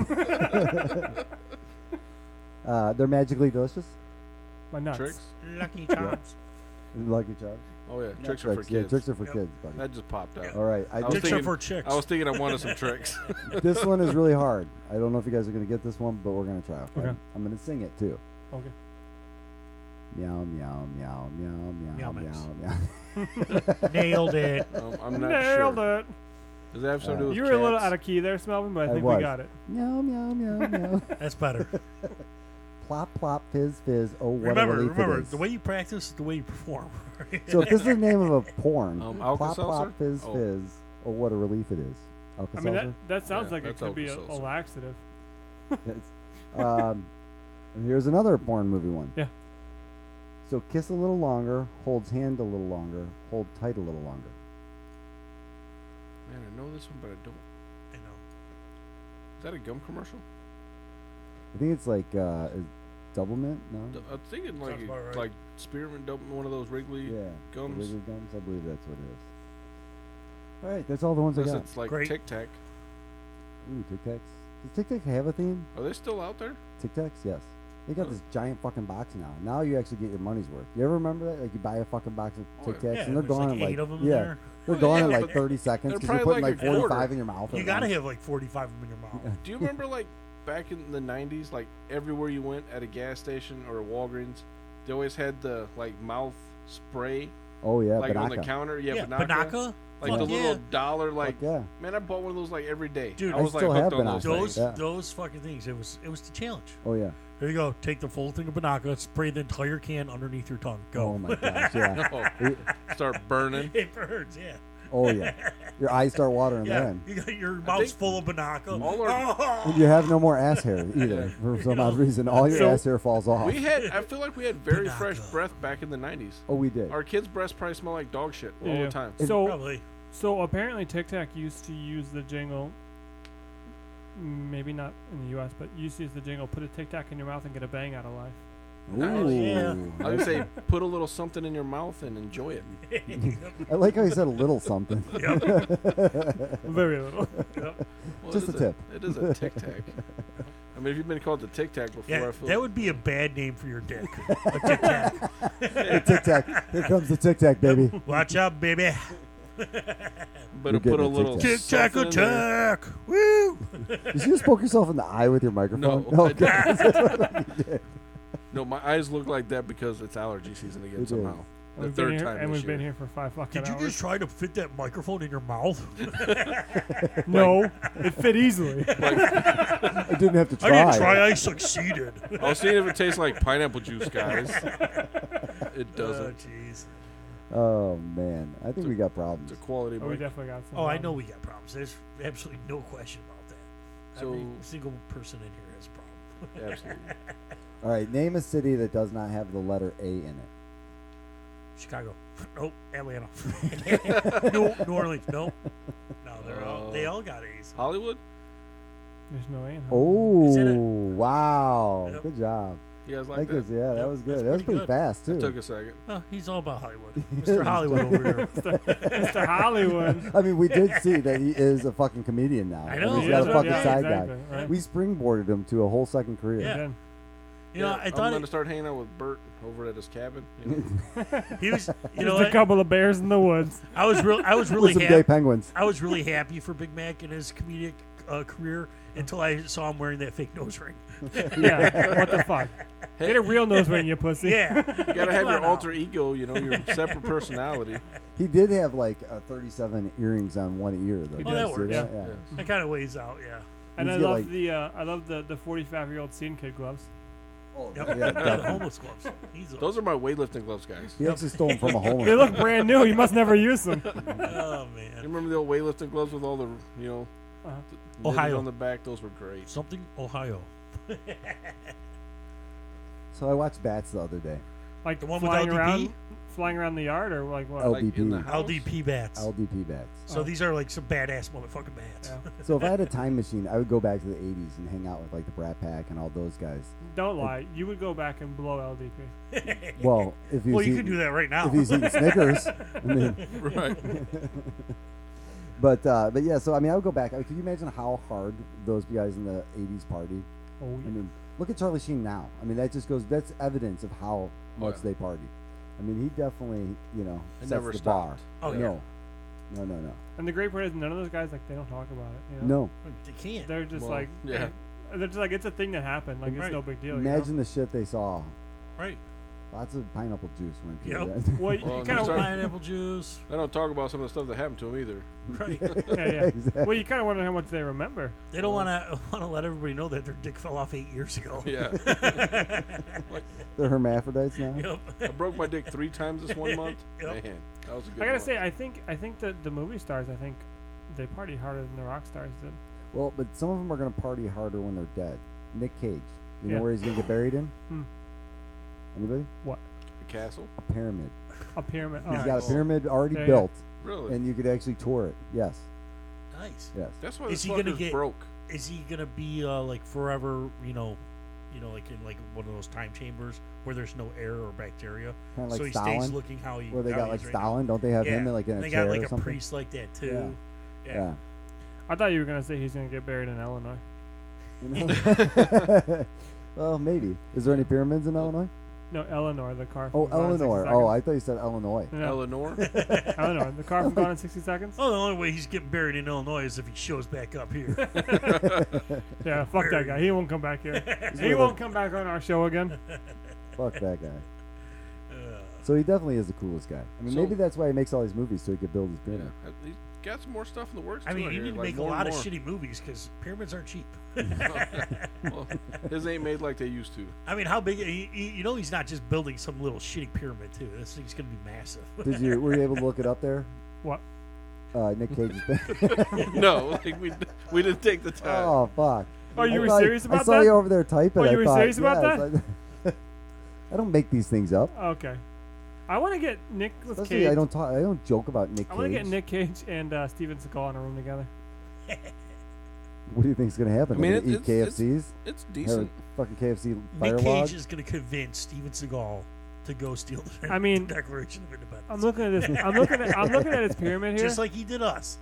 Uh, they're magically delicious. My nuts. Tricks? Lucky Charms. Lucky Charms. Oh yeah, Not tricks are for Yeah, kids. tricks are for Yep. kids, buddy. That just popped out. All right. I I was just, Dicks are thinking, for chicks. I was thinking I wanted some tricks. this one is really hard. I don't know if you guys are going to get this one, but we're going to try. Okay. Okay. I'm going to sing it too. Okay. Meow, meow, meow, meow, meow, Meow meow, mix. meow. Nailed it. Um, I'm not Nailed sure. it. Does that have something to do with You were a little cats? out of key there, Smelvin, but I I think was. we got it. Meow, meow, meow, meow. That's better. Plop, plop, fizz, fizz. Oh, what remember, a relief remember, it is. the way you practice is the way you perform. So if this is the name of a porn, Um, plop, Alka-Seltzer? plop, fizz, Oh. fizz. Oh, what a relief it is. I mean, that, Alka-Seltzer? that sounds Yeah, like it that's could be a, a Alka-Seltzer. laxative. It's- um, And here's another porn movie one. Yeah. So kiss a little longer, holds hand a little longer, hold tight a little longer. Man, I know this one, but I don't. I know. Is that a gum commercial? I think it's like uh, is Double Mint, no? D- I'm thinking like Sounds about right. like spearmint, dope, one of those Wrigley Yeah. the gums. Wrigley gums, I believe that's what it is. All right, that's all the ones I Unless got. it's like Great. Tic Tac. Ooh, Tic Tacs. Does Tic Tac have a theme? Are they still out there? Tic Tacs, yes. They got Oh. this giant fucking box now. Now you actually get your money's worth. You ever remember that? Like you buy a fucking box of Oh, Tic yeah. Tacs Yeah, and they're there's gone like in like eight of them in yeah, there. they're Oh, gone yeah, in like but thirty seconds they're because you're probably putting like like a forty-five quarter. in your mouth. You at gotta once. have like forty-five of them in your mouth. Do you remember like back in the nineties, like everywhere you went at a gas station or a Walgreens, they always had the like mouth spray, Oh yeah, like on the Banaka. counter. Yeah, Yeah, Banaka. Banaka? Like Fuck the yeah. little dollar, like Fuck yeah. man, I bought one of those like every day. Dude, I I was like still have hooked on those. Banaka. things. Those Yeah. those fucking things. It was it was the challenge. Oh yeah. There you go. Take the full thing of Banaka, spray the entire can underneath your tongue. Go. Oh my gosh, yeah. No. Start burning. It burns, yeah. Oh yeah. Your eyes start watering Yeah. then. You got your mouth's think full of Banaka. all our- Oh! And you have no more ass hair either for some odd reason. All your So- ass hair falls off. We had, I feel like we had very Banaka. fresh breath back in the nineties. oh, we did. Our kids' breath probably smell like dog shit all Yeah. the time. So Probably. so apparently Tic Tac used to use the jingle. Maybe not in the U S, but used to use the jingle. Put a Tic Tac in your mouth and get a bang out of life. Ooh. yeah. I would say put a little something in your mouth and enjoy it. I like how you said a little something. Very little. Well, Just it is a tip. It is a Tic Tac. I mean, if you've been called the Tic Tac before, Yeah, I feel that would be a bad name for your dick. A Tic Tac. The Tic Tac. Here comes the Tic Tac, baby. Watch out, baby. but You're to put getting a a little Tic Tic Tac something in there. attack. Woo! Did you just poke yourself in the eye with your microphone? No, I okay. No, my eyes look like that because it's allergy season It again is. somehow. The We've third been here, time and this we've been year. here for five fucking Did you hours. just try to fit that microphone in your mouth? No, it fit easily. I didn't have to I try. didn't try. I succeeded. I was seeing if it tastes like pineapple juice, guys. It Oh, doesn't. jeez. Oh man, I think we got It's problems. a quality Oh, we mic. definitely got some. Oh, I um, know we got problems. There's absolutely no question about that. Every So- single person in here has a problem. Absolutely. All right, name a city that does not have the letter A in it. Chicago. Nope. Atlanta. no, New Orleans. Nope. No, they're all, they all got A's. Hollywood? There's no A in her. Oh, Is it a- wow! Yep. Good job. You guys like Like that? this, yeah, that Yep, was good. that's That was pretty pretty good. fast too. It took a second. Oh, he's all about Hollywood. Mister Hollywood over here. Mister Hollywood. I mean, we did see that he is a fucking comedian now. I and know, He's he got is, a fucking yeah, side exactly, guy. right. We springboarded him to a whole second career. Yeah. Again. You know, Yeah, I I'm thought going to it, start hanging out with Bert over at his cabin. You know? he was. You know Just a what? couple of bears in the woods. I was real. I was With really some gay happy. penguins. I was really happy for Big Mac in his comedic uh, career until I saw him wearing that fake nose ring. Yeah. What the fuck? Hey, Get a real nose ring, you pussy. Yeah. you got to have Come your on now. alter ego, you know, your separate personality. He did have like uh, thirty-seven earrings on one ear, though. He Did Oh, that you see works. that? Yeah. That kind of weighs out. Yeah. And You I get, love like- the uh, I love the the forty-five year old scene kid gloves. Oh, Yep. yeah, Yeah, the definitely. homeless gloves. He's a, Those are my weightlifting gloves, guys. He actually stole them from a homeless. They look brand new. You must never use them. oh You man. remember the old weightlifting gloves with all the, you know, Uh-huh. knitted Ohio. on the back? Those were great. Something Ohio. So I watched Bats the other day. Like The one with flying L D P? around, flying around the yard, or like what? L- Like in the L D P. house? L D P bats. L D P Bats. So Oh. these are like some badass motherfucking bats. Yeah. So if I had a time machine, I would go back to the eighties and hang out with like the Brat Pack and all those guys. Don't lie. You would go back and blow L D P. Well, if he well, was you eating, can do that right now. if he's eating Snickers, I mean, Right. but uh, but yeah. So I mean, I would go back. I mean, can you imagine how hard those guys in the eighties partied? Oh I yeah. mean, look at Charlie Sheen now. I mean, that just goes. That's evidence of how much yeah. they party. I mean, he definitely, you know, It sets never the stopped. bar. Oh, yeah. no, no, no, no, And the great part is none of those guys like they don't talk about it. You know? no. They can't. They're just Well, like yeah. They're just like it's a thing that happened. Like it's Right. no big deal. Imagine the shit they saw. Right. Lots of pineapple juice when Yep. people. You know? Well, you Well, kind of Sorry. Pineapple juice. They don't talk about some of the stuff that happened to him either. Right. yeah, yeah. Exactly. Well, you kind of wonder how much they remember. They don't want to want to let everybody know that their dick fell off eight years ago. Yeah. They're hermaphrodites now. Yep. I broke my dick three times this one month. Yep. Man, that was a good I gotta one. say, I think I think that the movie stars, I think they party harder than the rock stars did. Well, but some of them are gonna party harder when they're dead. Nick Cage. You Yeah. know where he's gonna get buried in? Hmm. Anybody? What? The castle? A pyramid. A pyramid. Oh, He's got a pyramid already There you go. built. Really? And you could actually tour it. Yes. Nice. Yes. That's why Is this he gonna fucker's get broke. Is he gonna be uh, like forever? You know, you know, like in like one of those time chambers where there's no air or bacteria, Kinda like so he Stalin, stays looking how he. Where they how got he like is right Stalin, now. don't they have yeah. him in like in a They chair got like or a something? priest like that too. Yeah. Yeah. Yeah. I thought you were gonna say he's gonna get buried in Illinois. You know? Well, maybe. Is there any pyramids in Illinois? No, Eleanor, the car. Oh, from Gone in sixty Eleanor. Seconds. Oh, I thought you said Illinois. No. Eleanor? Eleanor, the car from Gone in sixty Seconds. Oh, the only way he's getting buried in Illinois is if he shows back up here. Yeah, fuck that guy. He won't come back here. He won't come back on our show again. Fuck that guy. Uh, So he definitely is the coolest guy. I mean, So- maybe that's why he makes all these movies so he could build his Yeah. pyramid. He's got some more stuff in the works. I too mean, out you here, need to like make a more and lot of more. shitty movies because pyramids aren't cheap. Well, his ain't made like they used to. I mean, how big? He, he, you know, he's not just building some little shitty pyramid too. This thing's gonna be massive. Did you? Were you able to look it up there? What? Uh, Nick Cage's. No, like we we didn't take the time. Oh fuck! Oh, you I were thought- serious about I saw that? you over there typing. Oh, you I were thought, serious about yes, I, I don't make these things up. Okay. I want to get Nicolas Especially, Cage. I don't talk. I don't joke about Nick I Cage. want to get Nick Cage and uh, Steven Seagal in a room together. What do you think's gonna happen? I mean, They're it- gonna eat it's- K F it's- Cs. it's Have a decent. Fucking K F C fire Nick log. Cage is gonna convince Steven Seagal to go steal the I mean, Declaration of Independence. I'm looking at this. I'm looking at. I'm looking at his pyramid here. just like he did us.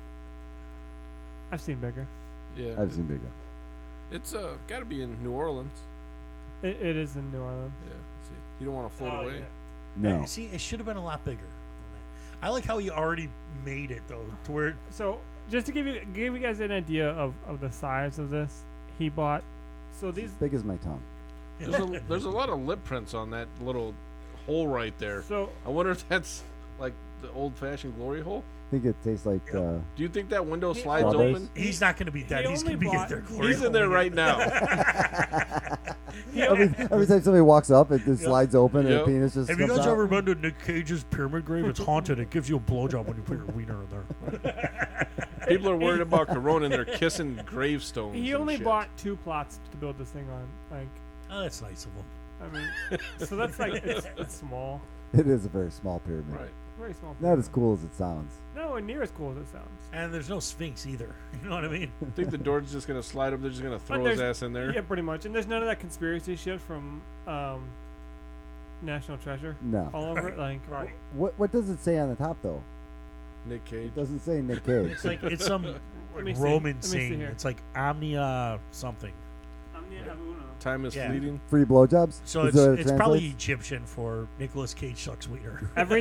I've seen bigger. Yeah, I've seen bigger. it's uh got to be in New Orleans. It, it is in New Orleans. Yeah, see, you don't want to float Oh, away. yeah. No. See, it should have been a lot bigger. I like how he already made it though, to where So just to give you give you guys an idea of, of the size of this, he bought. So these. As big as my tongue. There's a, there's a lot of lip prints on that little hole right there. So I wonder if that's like the old-fashioned glory hole. I think it tastes like. Uh, Do you think that window He slides only- open? he's not going to be dead. He He's only going to be in bought- there. He's in there right now. every, every time somebody walks up, it just slides open and Yep. the penis just Have you comes guys out. ever been to Nick Cage's pyramid grave? It's haunted. It gives you a blowjob when you put your wiener in there. People are worried about Corona and they're kissing gravestones. he and only shit. bought two plots to build this thing on. Like, Oh, that's nice of him. I mean, so that's like it's, it's small, It is a very small pyramid. Right. very small. Not as cool as it sounds. Nowhere near as cool as it sounds. And there's no Sphinx either. You know what I mean? I think the door's just gonna slide up. They're just gonna But throw his there's- ass in there. Yeah, pretty much. And there's none of that conspiracy shit from um, National Treasure No. all over it. Like, Right. What What does it say on the top though? Nick Cage. It doesn't say Nick Cage. It's like it's some Let me see. Roman Let me see saying. here. It's like Omnia something. Time is Yeah. fleeting. Free blowjobs. So Is it's that what it it's probably translates? Egyptian for Nicolas Cage sucks wiener. every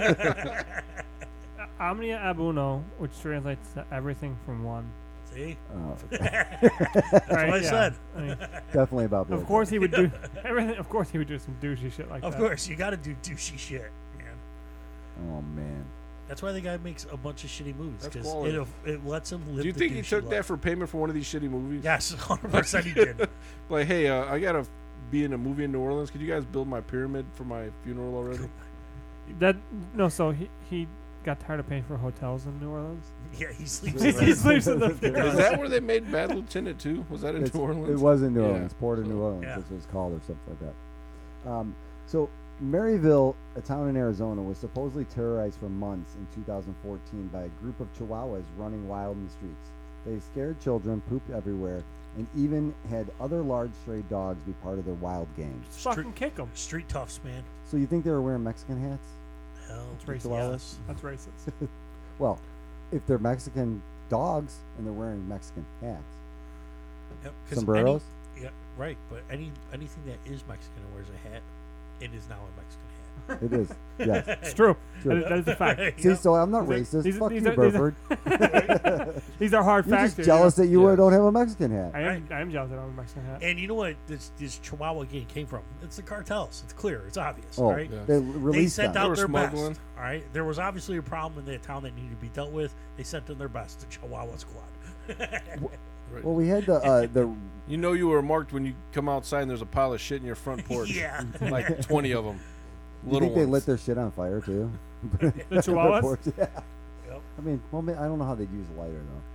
Omnia ab uno, which translates to everything from one. See? Oh, That's Right, what I yeah. said. I mean, definitely about blowjobs. of course he would do everything. Of course he would do some douchey shit like Of that. course, you got to do douchey shit, man. Oh man. That's why the guy makes a bunch of shitty movies That's because quality. it it lets him live. Do you the think he douchey took life. that for payment for one of these shitty movies? Yes, one hundred percent he did. Like, hey, uh, I gotta be in a movie in New Orleans. Could you guys build my pyramid for my funeral already? That no, so he he got tired of paying for hotels in New Orleans. Yeah, he sleeps. He in the- sleeps in the Is that where they made Bad Lieutenant too? Was that in It's- New Orleans? It was in New Yeah. Orleans, Port of So- New Orleans, Yeah. that's what it's called, or something like that. Um, so Maryville, a town in Arizona, was supposedly terrorized for months in two thousand fourteen by a group of Chihuahuas running wild in the streets. They scared children, pooped everywhere, and even had other large stray dogs be part of their wild gang. Just fucking kick him. Street toughs, man. So you think they were wearing Mexican hats? Hell, That's racist. yes. That's racist. Well, if they're Mexican dogs and they're wearing Mexican hats, Yep, 'cause sombreros. Any, yeah, right. But any anything that is Mexican and wears a hat, it is now a Mexican hat. It is, yes. It's true. True. That, that is a fact. See, Yep. so I'm not These are- racist. these are- Fuck these you, are- these are- Burford. These are hard You're facts. just here, jealous yeah. that you Yes. don't have a Mexican hat. I am. I am jealous that I have a Mexican hat. And you know what this this Chihuahua gang came from? It's the cartels. It's clear. It's obvious. Oh, right? Yeah. they They released sent them. They out were their smuggling. best. All right. There was obviously a problem in that town that needed to be dealt with. They sent in their best. The Chihuahua squad. Right. Well, we had the uh, the You know you were marked when you come outside and there's a pile of shit in your front porch. Yeah. Like twenty of them. You Little think they ones. lit their shit on fire too? The Chihuahuas? yeah. Yep. I mean, well, ma- I don't know how they'd use a lighter though.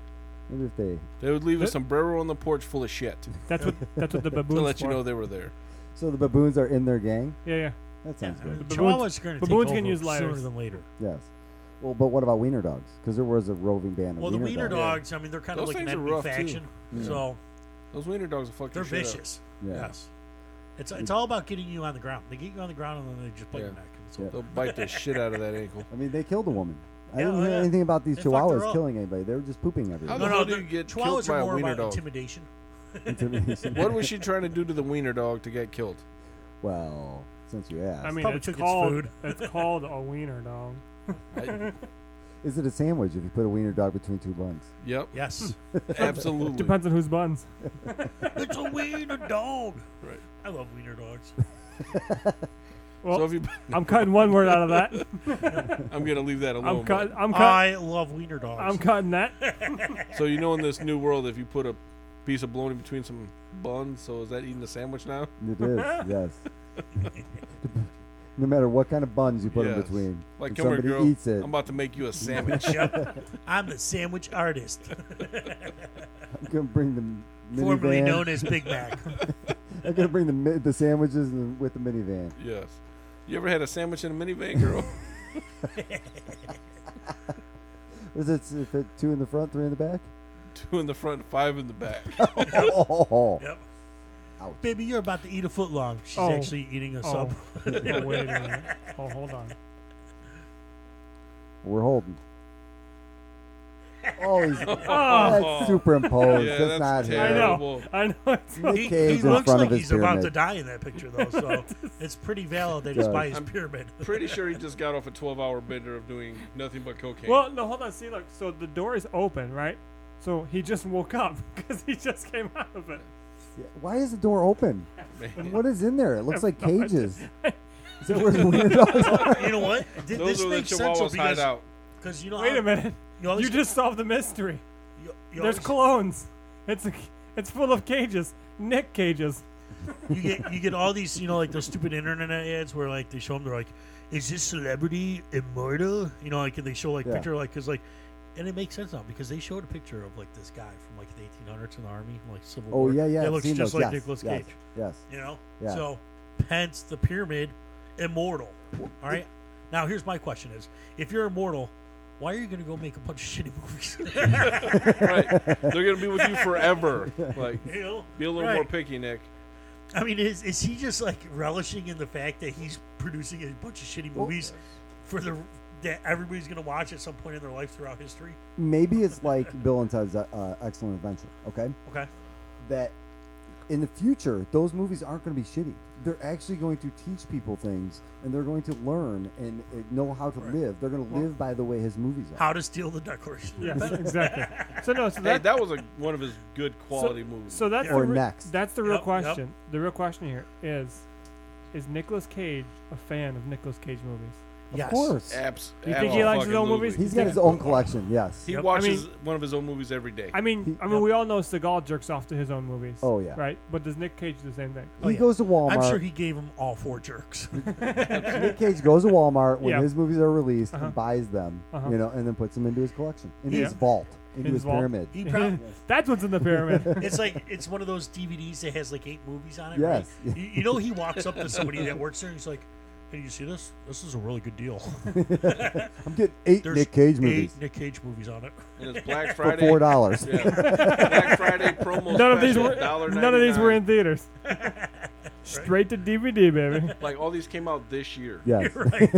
Maybe if they. They would leave a That- sombrero on the porch full of shit That's what that's what the to baboons let you for. know they were there. So the baboons are in their gang. Yeah, yeah. That sounds Yeah, good. The Chihuahuas baboons- are going to baboons take can over use sooner lighters. than later. Yes. Well, but what about wiener dogs? Because there was a roving band of Well, the wiener, wiener dogs. dogs, I mean, they're kind Those of like an things are enemy rough, too. faction. Yeah. So Those wiener dogs will fuck they're your shit up. vicious. Yeah. Yes. It's it's all about getting you on the ground. They get you on the ground and then they just bite Yeah. your neck. And it's Yeah. over. They'll bite the shit out of that ankle. I mean, they killed a woman. I Yeah, didn't oh, hear yeah. anything about these They fucked her chihuahuas up. killing anybody. They were just pooping everywhere. How No, the no, hell the do you get chihuahuas killed by are a more wiener about dog? intimidation. Intimidation. What was she trying to do to the wiener dog to get killed? Well, since you asked. I mean, Probably it's took its called food. it's called a wiener dog. I, Is it a sandwich if you put a wiener dog between two buns? yep, Yes. absolutely. Depends on whose buns. It's a wiener dog. Right. I love wiener dogs. Well, So if you, I'm cutting one word out of that. I'm gonna leave that alone. I'm cut. but- I'm cut. I love wiener dogs. I'm cutting that. So you know, in this new world, if you put a piece of bologna between some buns, so is that eating a sandwich now? It is, yes. No matter what kind of buns you put in Yes. between, Like, if come here, somebody girl. eats it, I'm about to make you a sandwich. Yep. I'm the sandwich artist, I'm gonna bring the formerly minivan. known as Big Mac. I'm gonna bring the mi- the sandwiches and- with the minivan. Yes. You ever had a sandwich in a minivan, girl? Is it, if it two in the front, three in the back? Two in the front, five in the back. Oh, Yep. ouch. Baby, you're about to eat a foot long. She's Oh. actually eating a Oh. sub. Oh, wait a minute. Oh, hold on. We're holding. Oh, he's Oh. that's superimposed. Yeah, that's, that's not him. I terrible. know. I know. It's Nick He, Cage he in looks front like of his he's about pyramid. to die in that picture, though. So it's pretty valid that he's Does. by his I'm pyramid. Pretty sure he just got off a twelve-hour bender of doing nothing but cocaine. Well, no, hold on. See, look. So the door is open, right? So he just woke up because he just came out of it. Yeah, why is the door open? Man. And what is in there? It looks like no idea. cages. Is that where the wiener dogs are? You know what? Th- Those this are the makes sense though, Chihuahuas hide because out. because you know Wait how- a minute. You, always You just solved the mystery. you, you There's always- clones. It's a, it's full of cages. Nick cages. you get you get all these, you know, like those stupid internet ads where like they show them, they're like, "Is this celebrity immortal?" You know, like and they show like Yeah. picture like because like, and it makes sense now because they showed a picture of like this guy from like the eighteen hundreds in the army, like Civil Oh War. yeah, yeah. It I've looks seen just those. like yes, Nicolas yes, Cage. Yes. You know, Yeah. so hence the pyramid, immortal. All right. Now here's my question: Is if you're immortal, why are you going to go make a bunch of shitty movies? Right. They're gonna be with you forever. Like, You know? be a little Right. more picky, Nick. I mean, is is he just like relishing in the fact that he's producing a bunch of shitty movies for the that everybody's going to watch at some point in their life throughout history? Maybe it's like Bill and Ted's uh, Excellent Adventure. Okay. Okay. That in the future, those movies aren't going to be shitty. They're actually going to teach people things, and they're going to learn and uh, know how to Right. live. They're going to Well, live by the way his movies are. How to Steal the Declaration. Yes, exactly. So no, so Hey, that, that was a, one of his good quality so, movies. So that's Or the re- next. That's the real Yep, yep. question. The real question here is: Is Nicolas Cage a fan of Nicolas Cage movies? Of Yes. course. Abs- You think he likes his own abso-fucking-lutely. movies? He's got his own collection. Yes. He Yep. watches I mean- one of his own movies every day. I mean, He- I mean, Yep. we all know Seagal jerks off to his own movies. Oh, yeah. Right, but does Nick Cage do the same thing? Oh, he yeah. goes to Walmart. I'm sure he gave them all four jerks. Nick Cage goes to Walmart when Yeah. his movies are released Uh-huh. and buys them, Uh-huh. you know, and then puts them into his collection, into Yeah. his vault, into In his his vault. pyramid. He prob- That's what's in the pyramid. it's like it's one of those D V Ds that has like eight movies on it. Yes. Right? You, you know, he walks up to somebody that works there and he's like, "Hey, you see this? This is a really good deal. I'm getting eight There's Nick Cage eight movies Nick Cage movies on it." And it's Black for Friday. four dollars. Yeah. Black Friday promo None of these special, were one none of these were in ninety-nine. theaters. Straight to D V D, baby. Like, all these came out this year. Yes. You're right.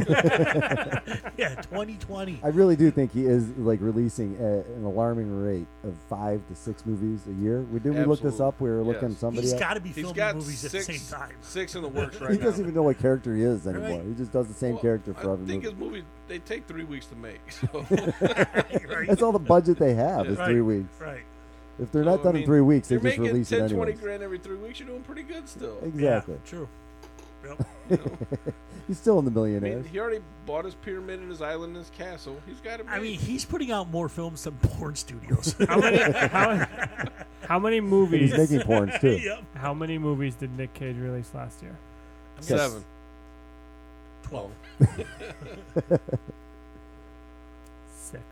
Yeah, twenty twenty. I really do think he is like releasing a, an alarming rate of five to six movies a year. We didn't we look this Absolutely. up. We were looking Yes. somebody He's up. got to be He's filming got movies six, at the same time. six in the works right He now. doesn't even know what character he is anymore. Right. He just does the same Well, character for I every think movie. his movie, they take three weeks to make. So. Right. That's all the budget they have is Right. three weeks. Right. If they're So, not I done mean, in three weeks, they you're just making release ten, it twenty anyways. grand every three weeks. You're doing pretty good still. Exactly. Yeah, true. Yep. You know? He's still in the I millionaires. mean, he already bought his pyramid and his island and his castle. He's got it. I made. mean, he's putting out more films than porn studios. How many? How, how many And movies? he's making porns too. Yep. How many movies did Nick Cage release last year? I'm Yes. seven. Twelve. Six. Oh,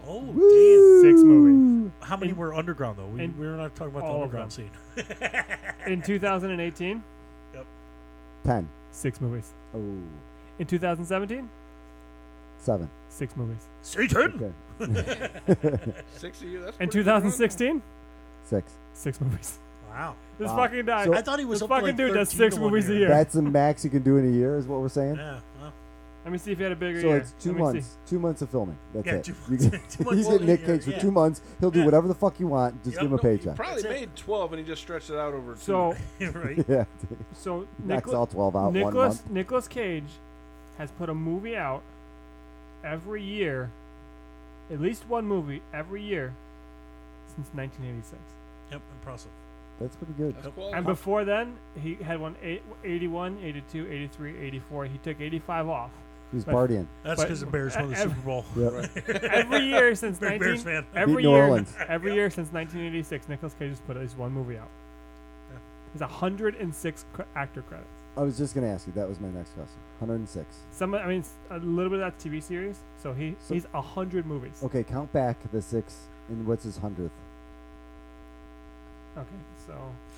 Oh, Woo! Six movies. damn. How many In- were underground, though? We, in we're not talking about the all of underground scene. In two thousand eighteen, Yep. Ten. six movies. Oh, In two thousand seventeen, seven. six movies. Satan! Okay. Six a year. That's In pretty good run. two thousand sixteen, Six. six movies. Wow. This Wow. fucking guy. So- I thought he was this up to fucking like dude does thirteen six to one movies a year. year. That's the max you can do in a year, is what we're saying. Yeah. Well, Let me see if he had a bigger So year. it's two Let me months. see. Two months of filming. That's Yeah, it. two You months- can- two months he's of getting Nick filming, Cage for yeah. two months. He'll do Yeah. whatever the fuck you want. Just Yep. give him a No, you paycheck. Probably That's it. made twelve, and he just stretched it out over two. So, right. Yeah. so Knocks Nicola- all twelve out one Nicholas month. Nicolas Cage has put a movie out every year, at least one movie every year since nineteen eighty-six. Yep. Impressive. That's pretty good. That's quality. And before then, he had one eight, eighty-one, eighty-two, eighty-three, eighty-four. He took eighty-five off. He was But- partying. That's But- because the Bears won the ev- Super Bowl. Yep. Every year since Big nineteen, Bears fan. every Beat New year, Orleans. every year since nineteen eighty-six, Nicolas Cage has put at least one movie out. Yeah. He's one hundred six cr- actor credits. I was just gonna ask you. That was my next question. one hundred six. Some, I mean, s- a little bit of that's T V series. So he So- he's a hundred movies. Okay, count back the six. And what's his hundredth? Okay, so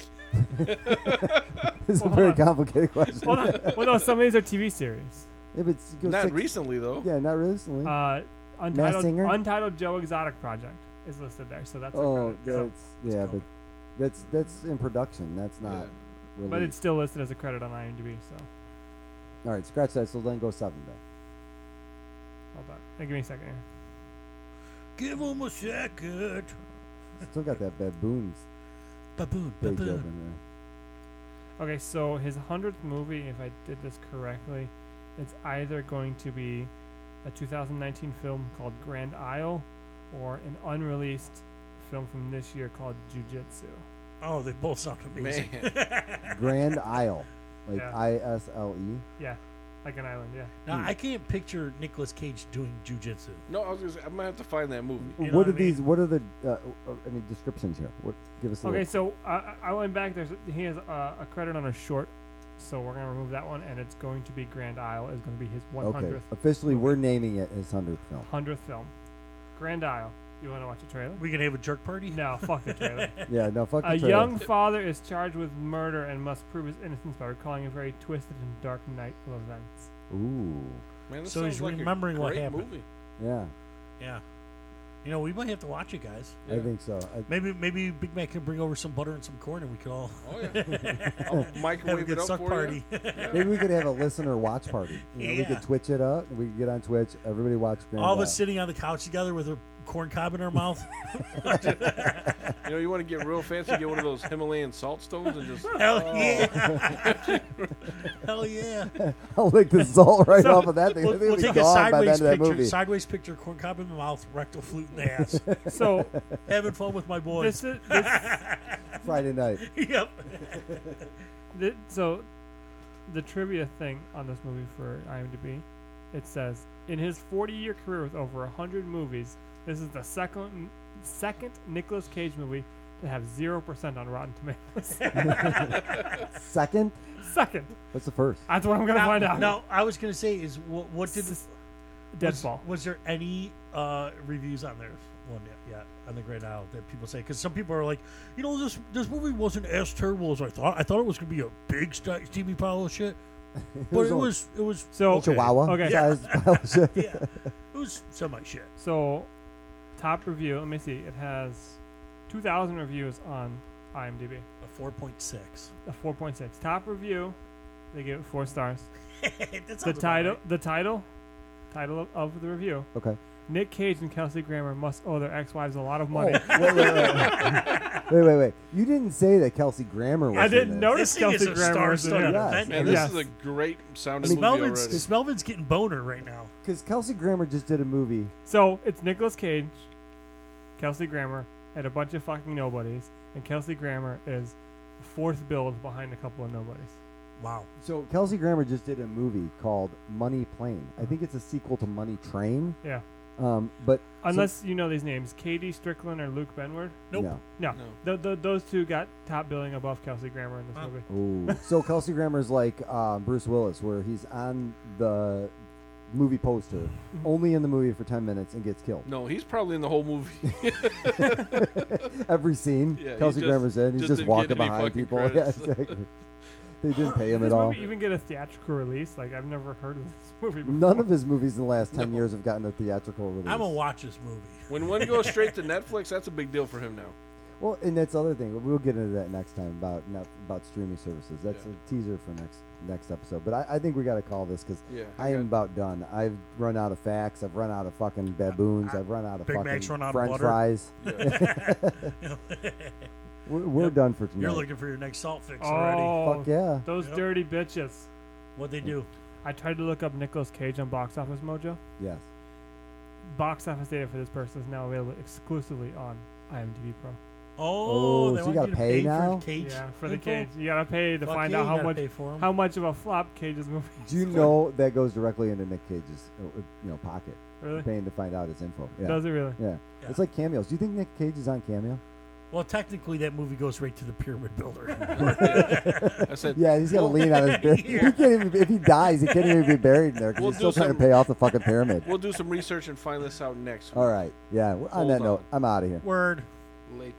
It's a Well, very hold on. complicated question. well, no, well, no, some of these are T V series. If it's it goes Not six, recently though. Yeah, not recently. Uh, Untitled, Singer? Untitled Joe Exotic Project is listed there, so that's. a oh, credit. So- that's yeah, but that's that's in production. That's not. Yeah. Released. but it's still listed as a credit on IMDb. So All right, scratch that. So then go seven then. hold on, hey, give me a second here. Give him a second. Still got that baboons Baboon. page Baboon. open Okay, so his hundredth movie, if I did this correctly, it's either going to be a two thousand nineteen film called Grand Isle, or an unreleased film from this year called Jiu-Jitsu. Oh, they both sound amazing. there. Grand Isle, like Yeah. I S L E. Yeah, like an island. Yeah. Now, I can't picture Nicolas Cage doing jujitsu. No, I was gonna say, I'm gonna have to find that movie. You know What are what I mean? these? What are the? Uh, uh, I mean, descriptions here. What? Give us a Okay, little. so uh, I went back. There's he has uh, a credit on a short, so we're gonna remove that one, and it's going to be Grand Isle is going to be his one Okay, hundredth officially, we're naming it his hundredth film. hundredth film. Grand Isle. You want to watch a trailer? We can have a jerk party? No, fuck the trailer. Yeah, no, fuck the A trailer. young father is charged with murder and must prove his innocence by recalling a very twisted and dark night of events. Ooh, Man, this So he's sounds like a remembering what great happened. Movie. yeah, Yeah. You know, we might have to watch it, guys. I think so. I, Maybe maybe Big Mac can bring over some butter and some corn, and we could all Oh yeah. I'll have a microwave good it up suck for party. you. maybe we could have a listener watch party. You know, we Yeah. could Twitch it up. We could get on Twitch. Everybody watch Grand All of Isle. us sitting on the couch together with a corn cob in our mouth. You know, you want to get real fancy, get one of those Himalayan salt stones and just. Hell oh. yeah! Hell yeah! I'll lick the salt right So, off of that thing. We'll, I think we'll it'll take be a gone by the sideways end of that picture. movie. Sideways picture: corn cob in the mouth, rectal flute in the ass. So Having fun with my boys. this is this, Friday night. Yep. thi- so the trivia thing on this movie for IMDb, it says in his forty-year career with over one hundred movies, this is the second second Nicolas Cage movie to have zero percent on Rotten Tomatoes. Second. Second. What's the first? That's what I'm gonna now, find out. now, I was gonna say is what, what did S- was, Deadfall. was there any uh, reviews on there one yet, yet on the Great Isle that people say? Because some people are like, you know, this this movie wasn't as terrible as I thought. I thought it was gonna be a big st- steamy pile of shit, but it only was it was So okay. Chihuahua. Okay. Sized pile of shit. Yeah, it was semi shit. So top review. Let me see. It has two thousand reviews on IMDb. A four point six. A four point six. Top review. They give it four stars. that The sounds about title. right. The title. Title of, of the review. Okay. Nick Cage and Kelsey Grammer must owe their ex-wives a lot of money. Oh, wait, wait, wait. wait, wait, wait. You didn't say that Kelsey Grammer was I in didn't this. notice This thing is Kelsey a Grammer was in star-studded it. Yes. event. Man, this Yes. is a great sounding movie already. Smelvin's, Smelvin's getting boner right now. Because Kelsey Grammer just did a movie. So it's Nicolas Cage, Kelsey Grammer, and a bunch of fucking nobodies, and Kelsey Grammer is fourth build behind a couple of nobodies. Wow. So Kelsey Grammer just did a movie called Money Plane. I think it's a sequel to Money Train. Yeah. Um, but so- Unless you know these names, Katie Strickland or Luke Benward. Nope. no. No, No. Th- th- those two got top billing above Kelsey Grammer in this Wow. movie. Ooh. So Kelsey Grammer's like uh, Bruce Willis, where he's on the movie poster, only in the movie for ten minutes and gets killed. No, he's probably in the whole movie. Every scene, Yeah, Kelsey he just- Grammer's in. He's just just, didn't walking get any behind fucking people. credits. Yeah, exactly. They didn't pay him Does at this all. movie even get a theatrical release? Like, I've never heard of this movie before. None of his movies in the last ten No. years have gotten a theatrical release. I'm gonna watch this movie. When one goes straight to Netflix, that's a big deal for him now. Well, and that's the other thing. We'll get into that next time about net, about streaming services. That's Yeah. a teaser for next next episode. But I, I think we got to call this because Yeah, I am about done. I've run out of facts. I've run out of fucking baboons. I've run out of Big fucking Mac's run out of French butter. fries. we're we're Yep. done for tonight. You're looking for your next salt fix Oh, already. Fuck yeah. Those Yep. dirty bitches. What they do? I tried to look up Nicolas Cage on Box Office Mojo. Yes. Box office data for this person is now available exclusively on IMDb Pro. Oh, Oh, they so you want gotta to pay pay now? for Cage. Yeah, for the info? Cage. You gotta pay to Fuck find yeah, out you how gotta much pay for 'em. how much of a flop Cage's movie Do you is. know that goes directly into Nick Cage's uh, uh, you know pocket? Really? You're paying to find out his info. Yeah. Does it really? Yeah. Yeah. It's like cameos. Do you think Nick Cage is on Cameo? Well, technically, that movie goes right to the Pyramid Builder. I said, Yeah, he's got to we'll- lean on his beard. He can't even, if he dies, he can't even be buried in there because We'll he's still do trying to some- pay off the fucking pyramid. We'll do some research and find this out next week. All right. Yeah. well, On Hold that on. note, I'm out of here. Word. Late.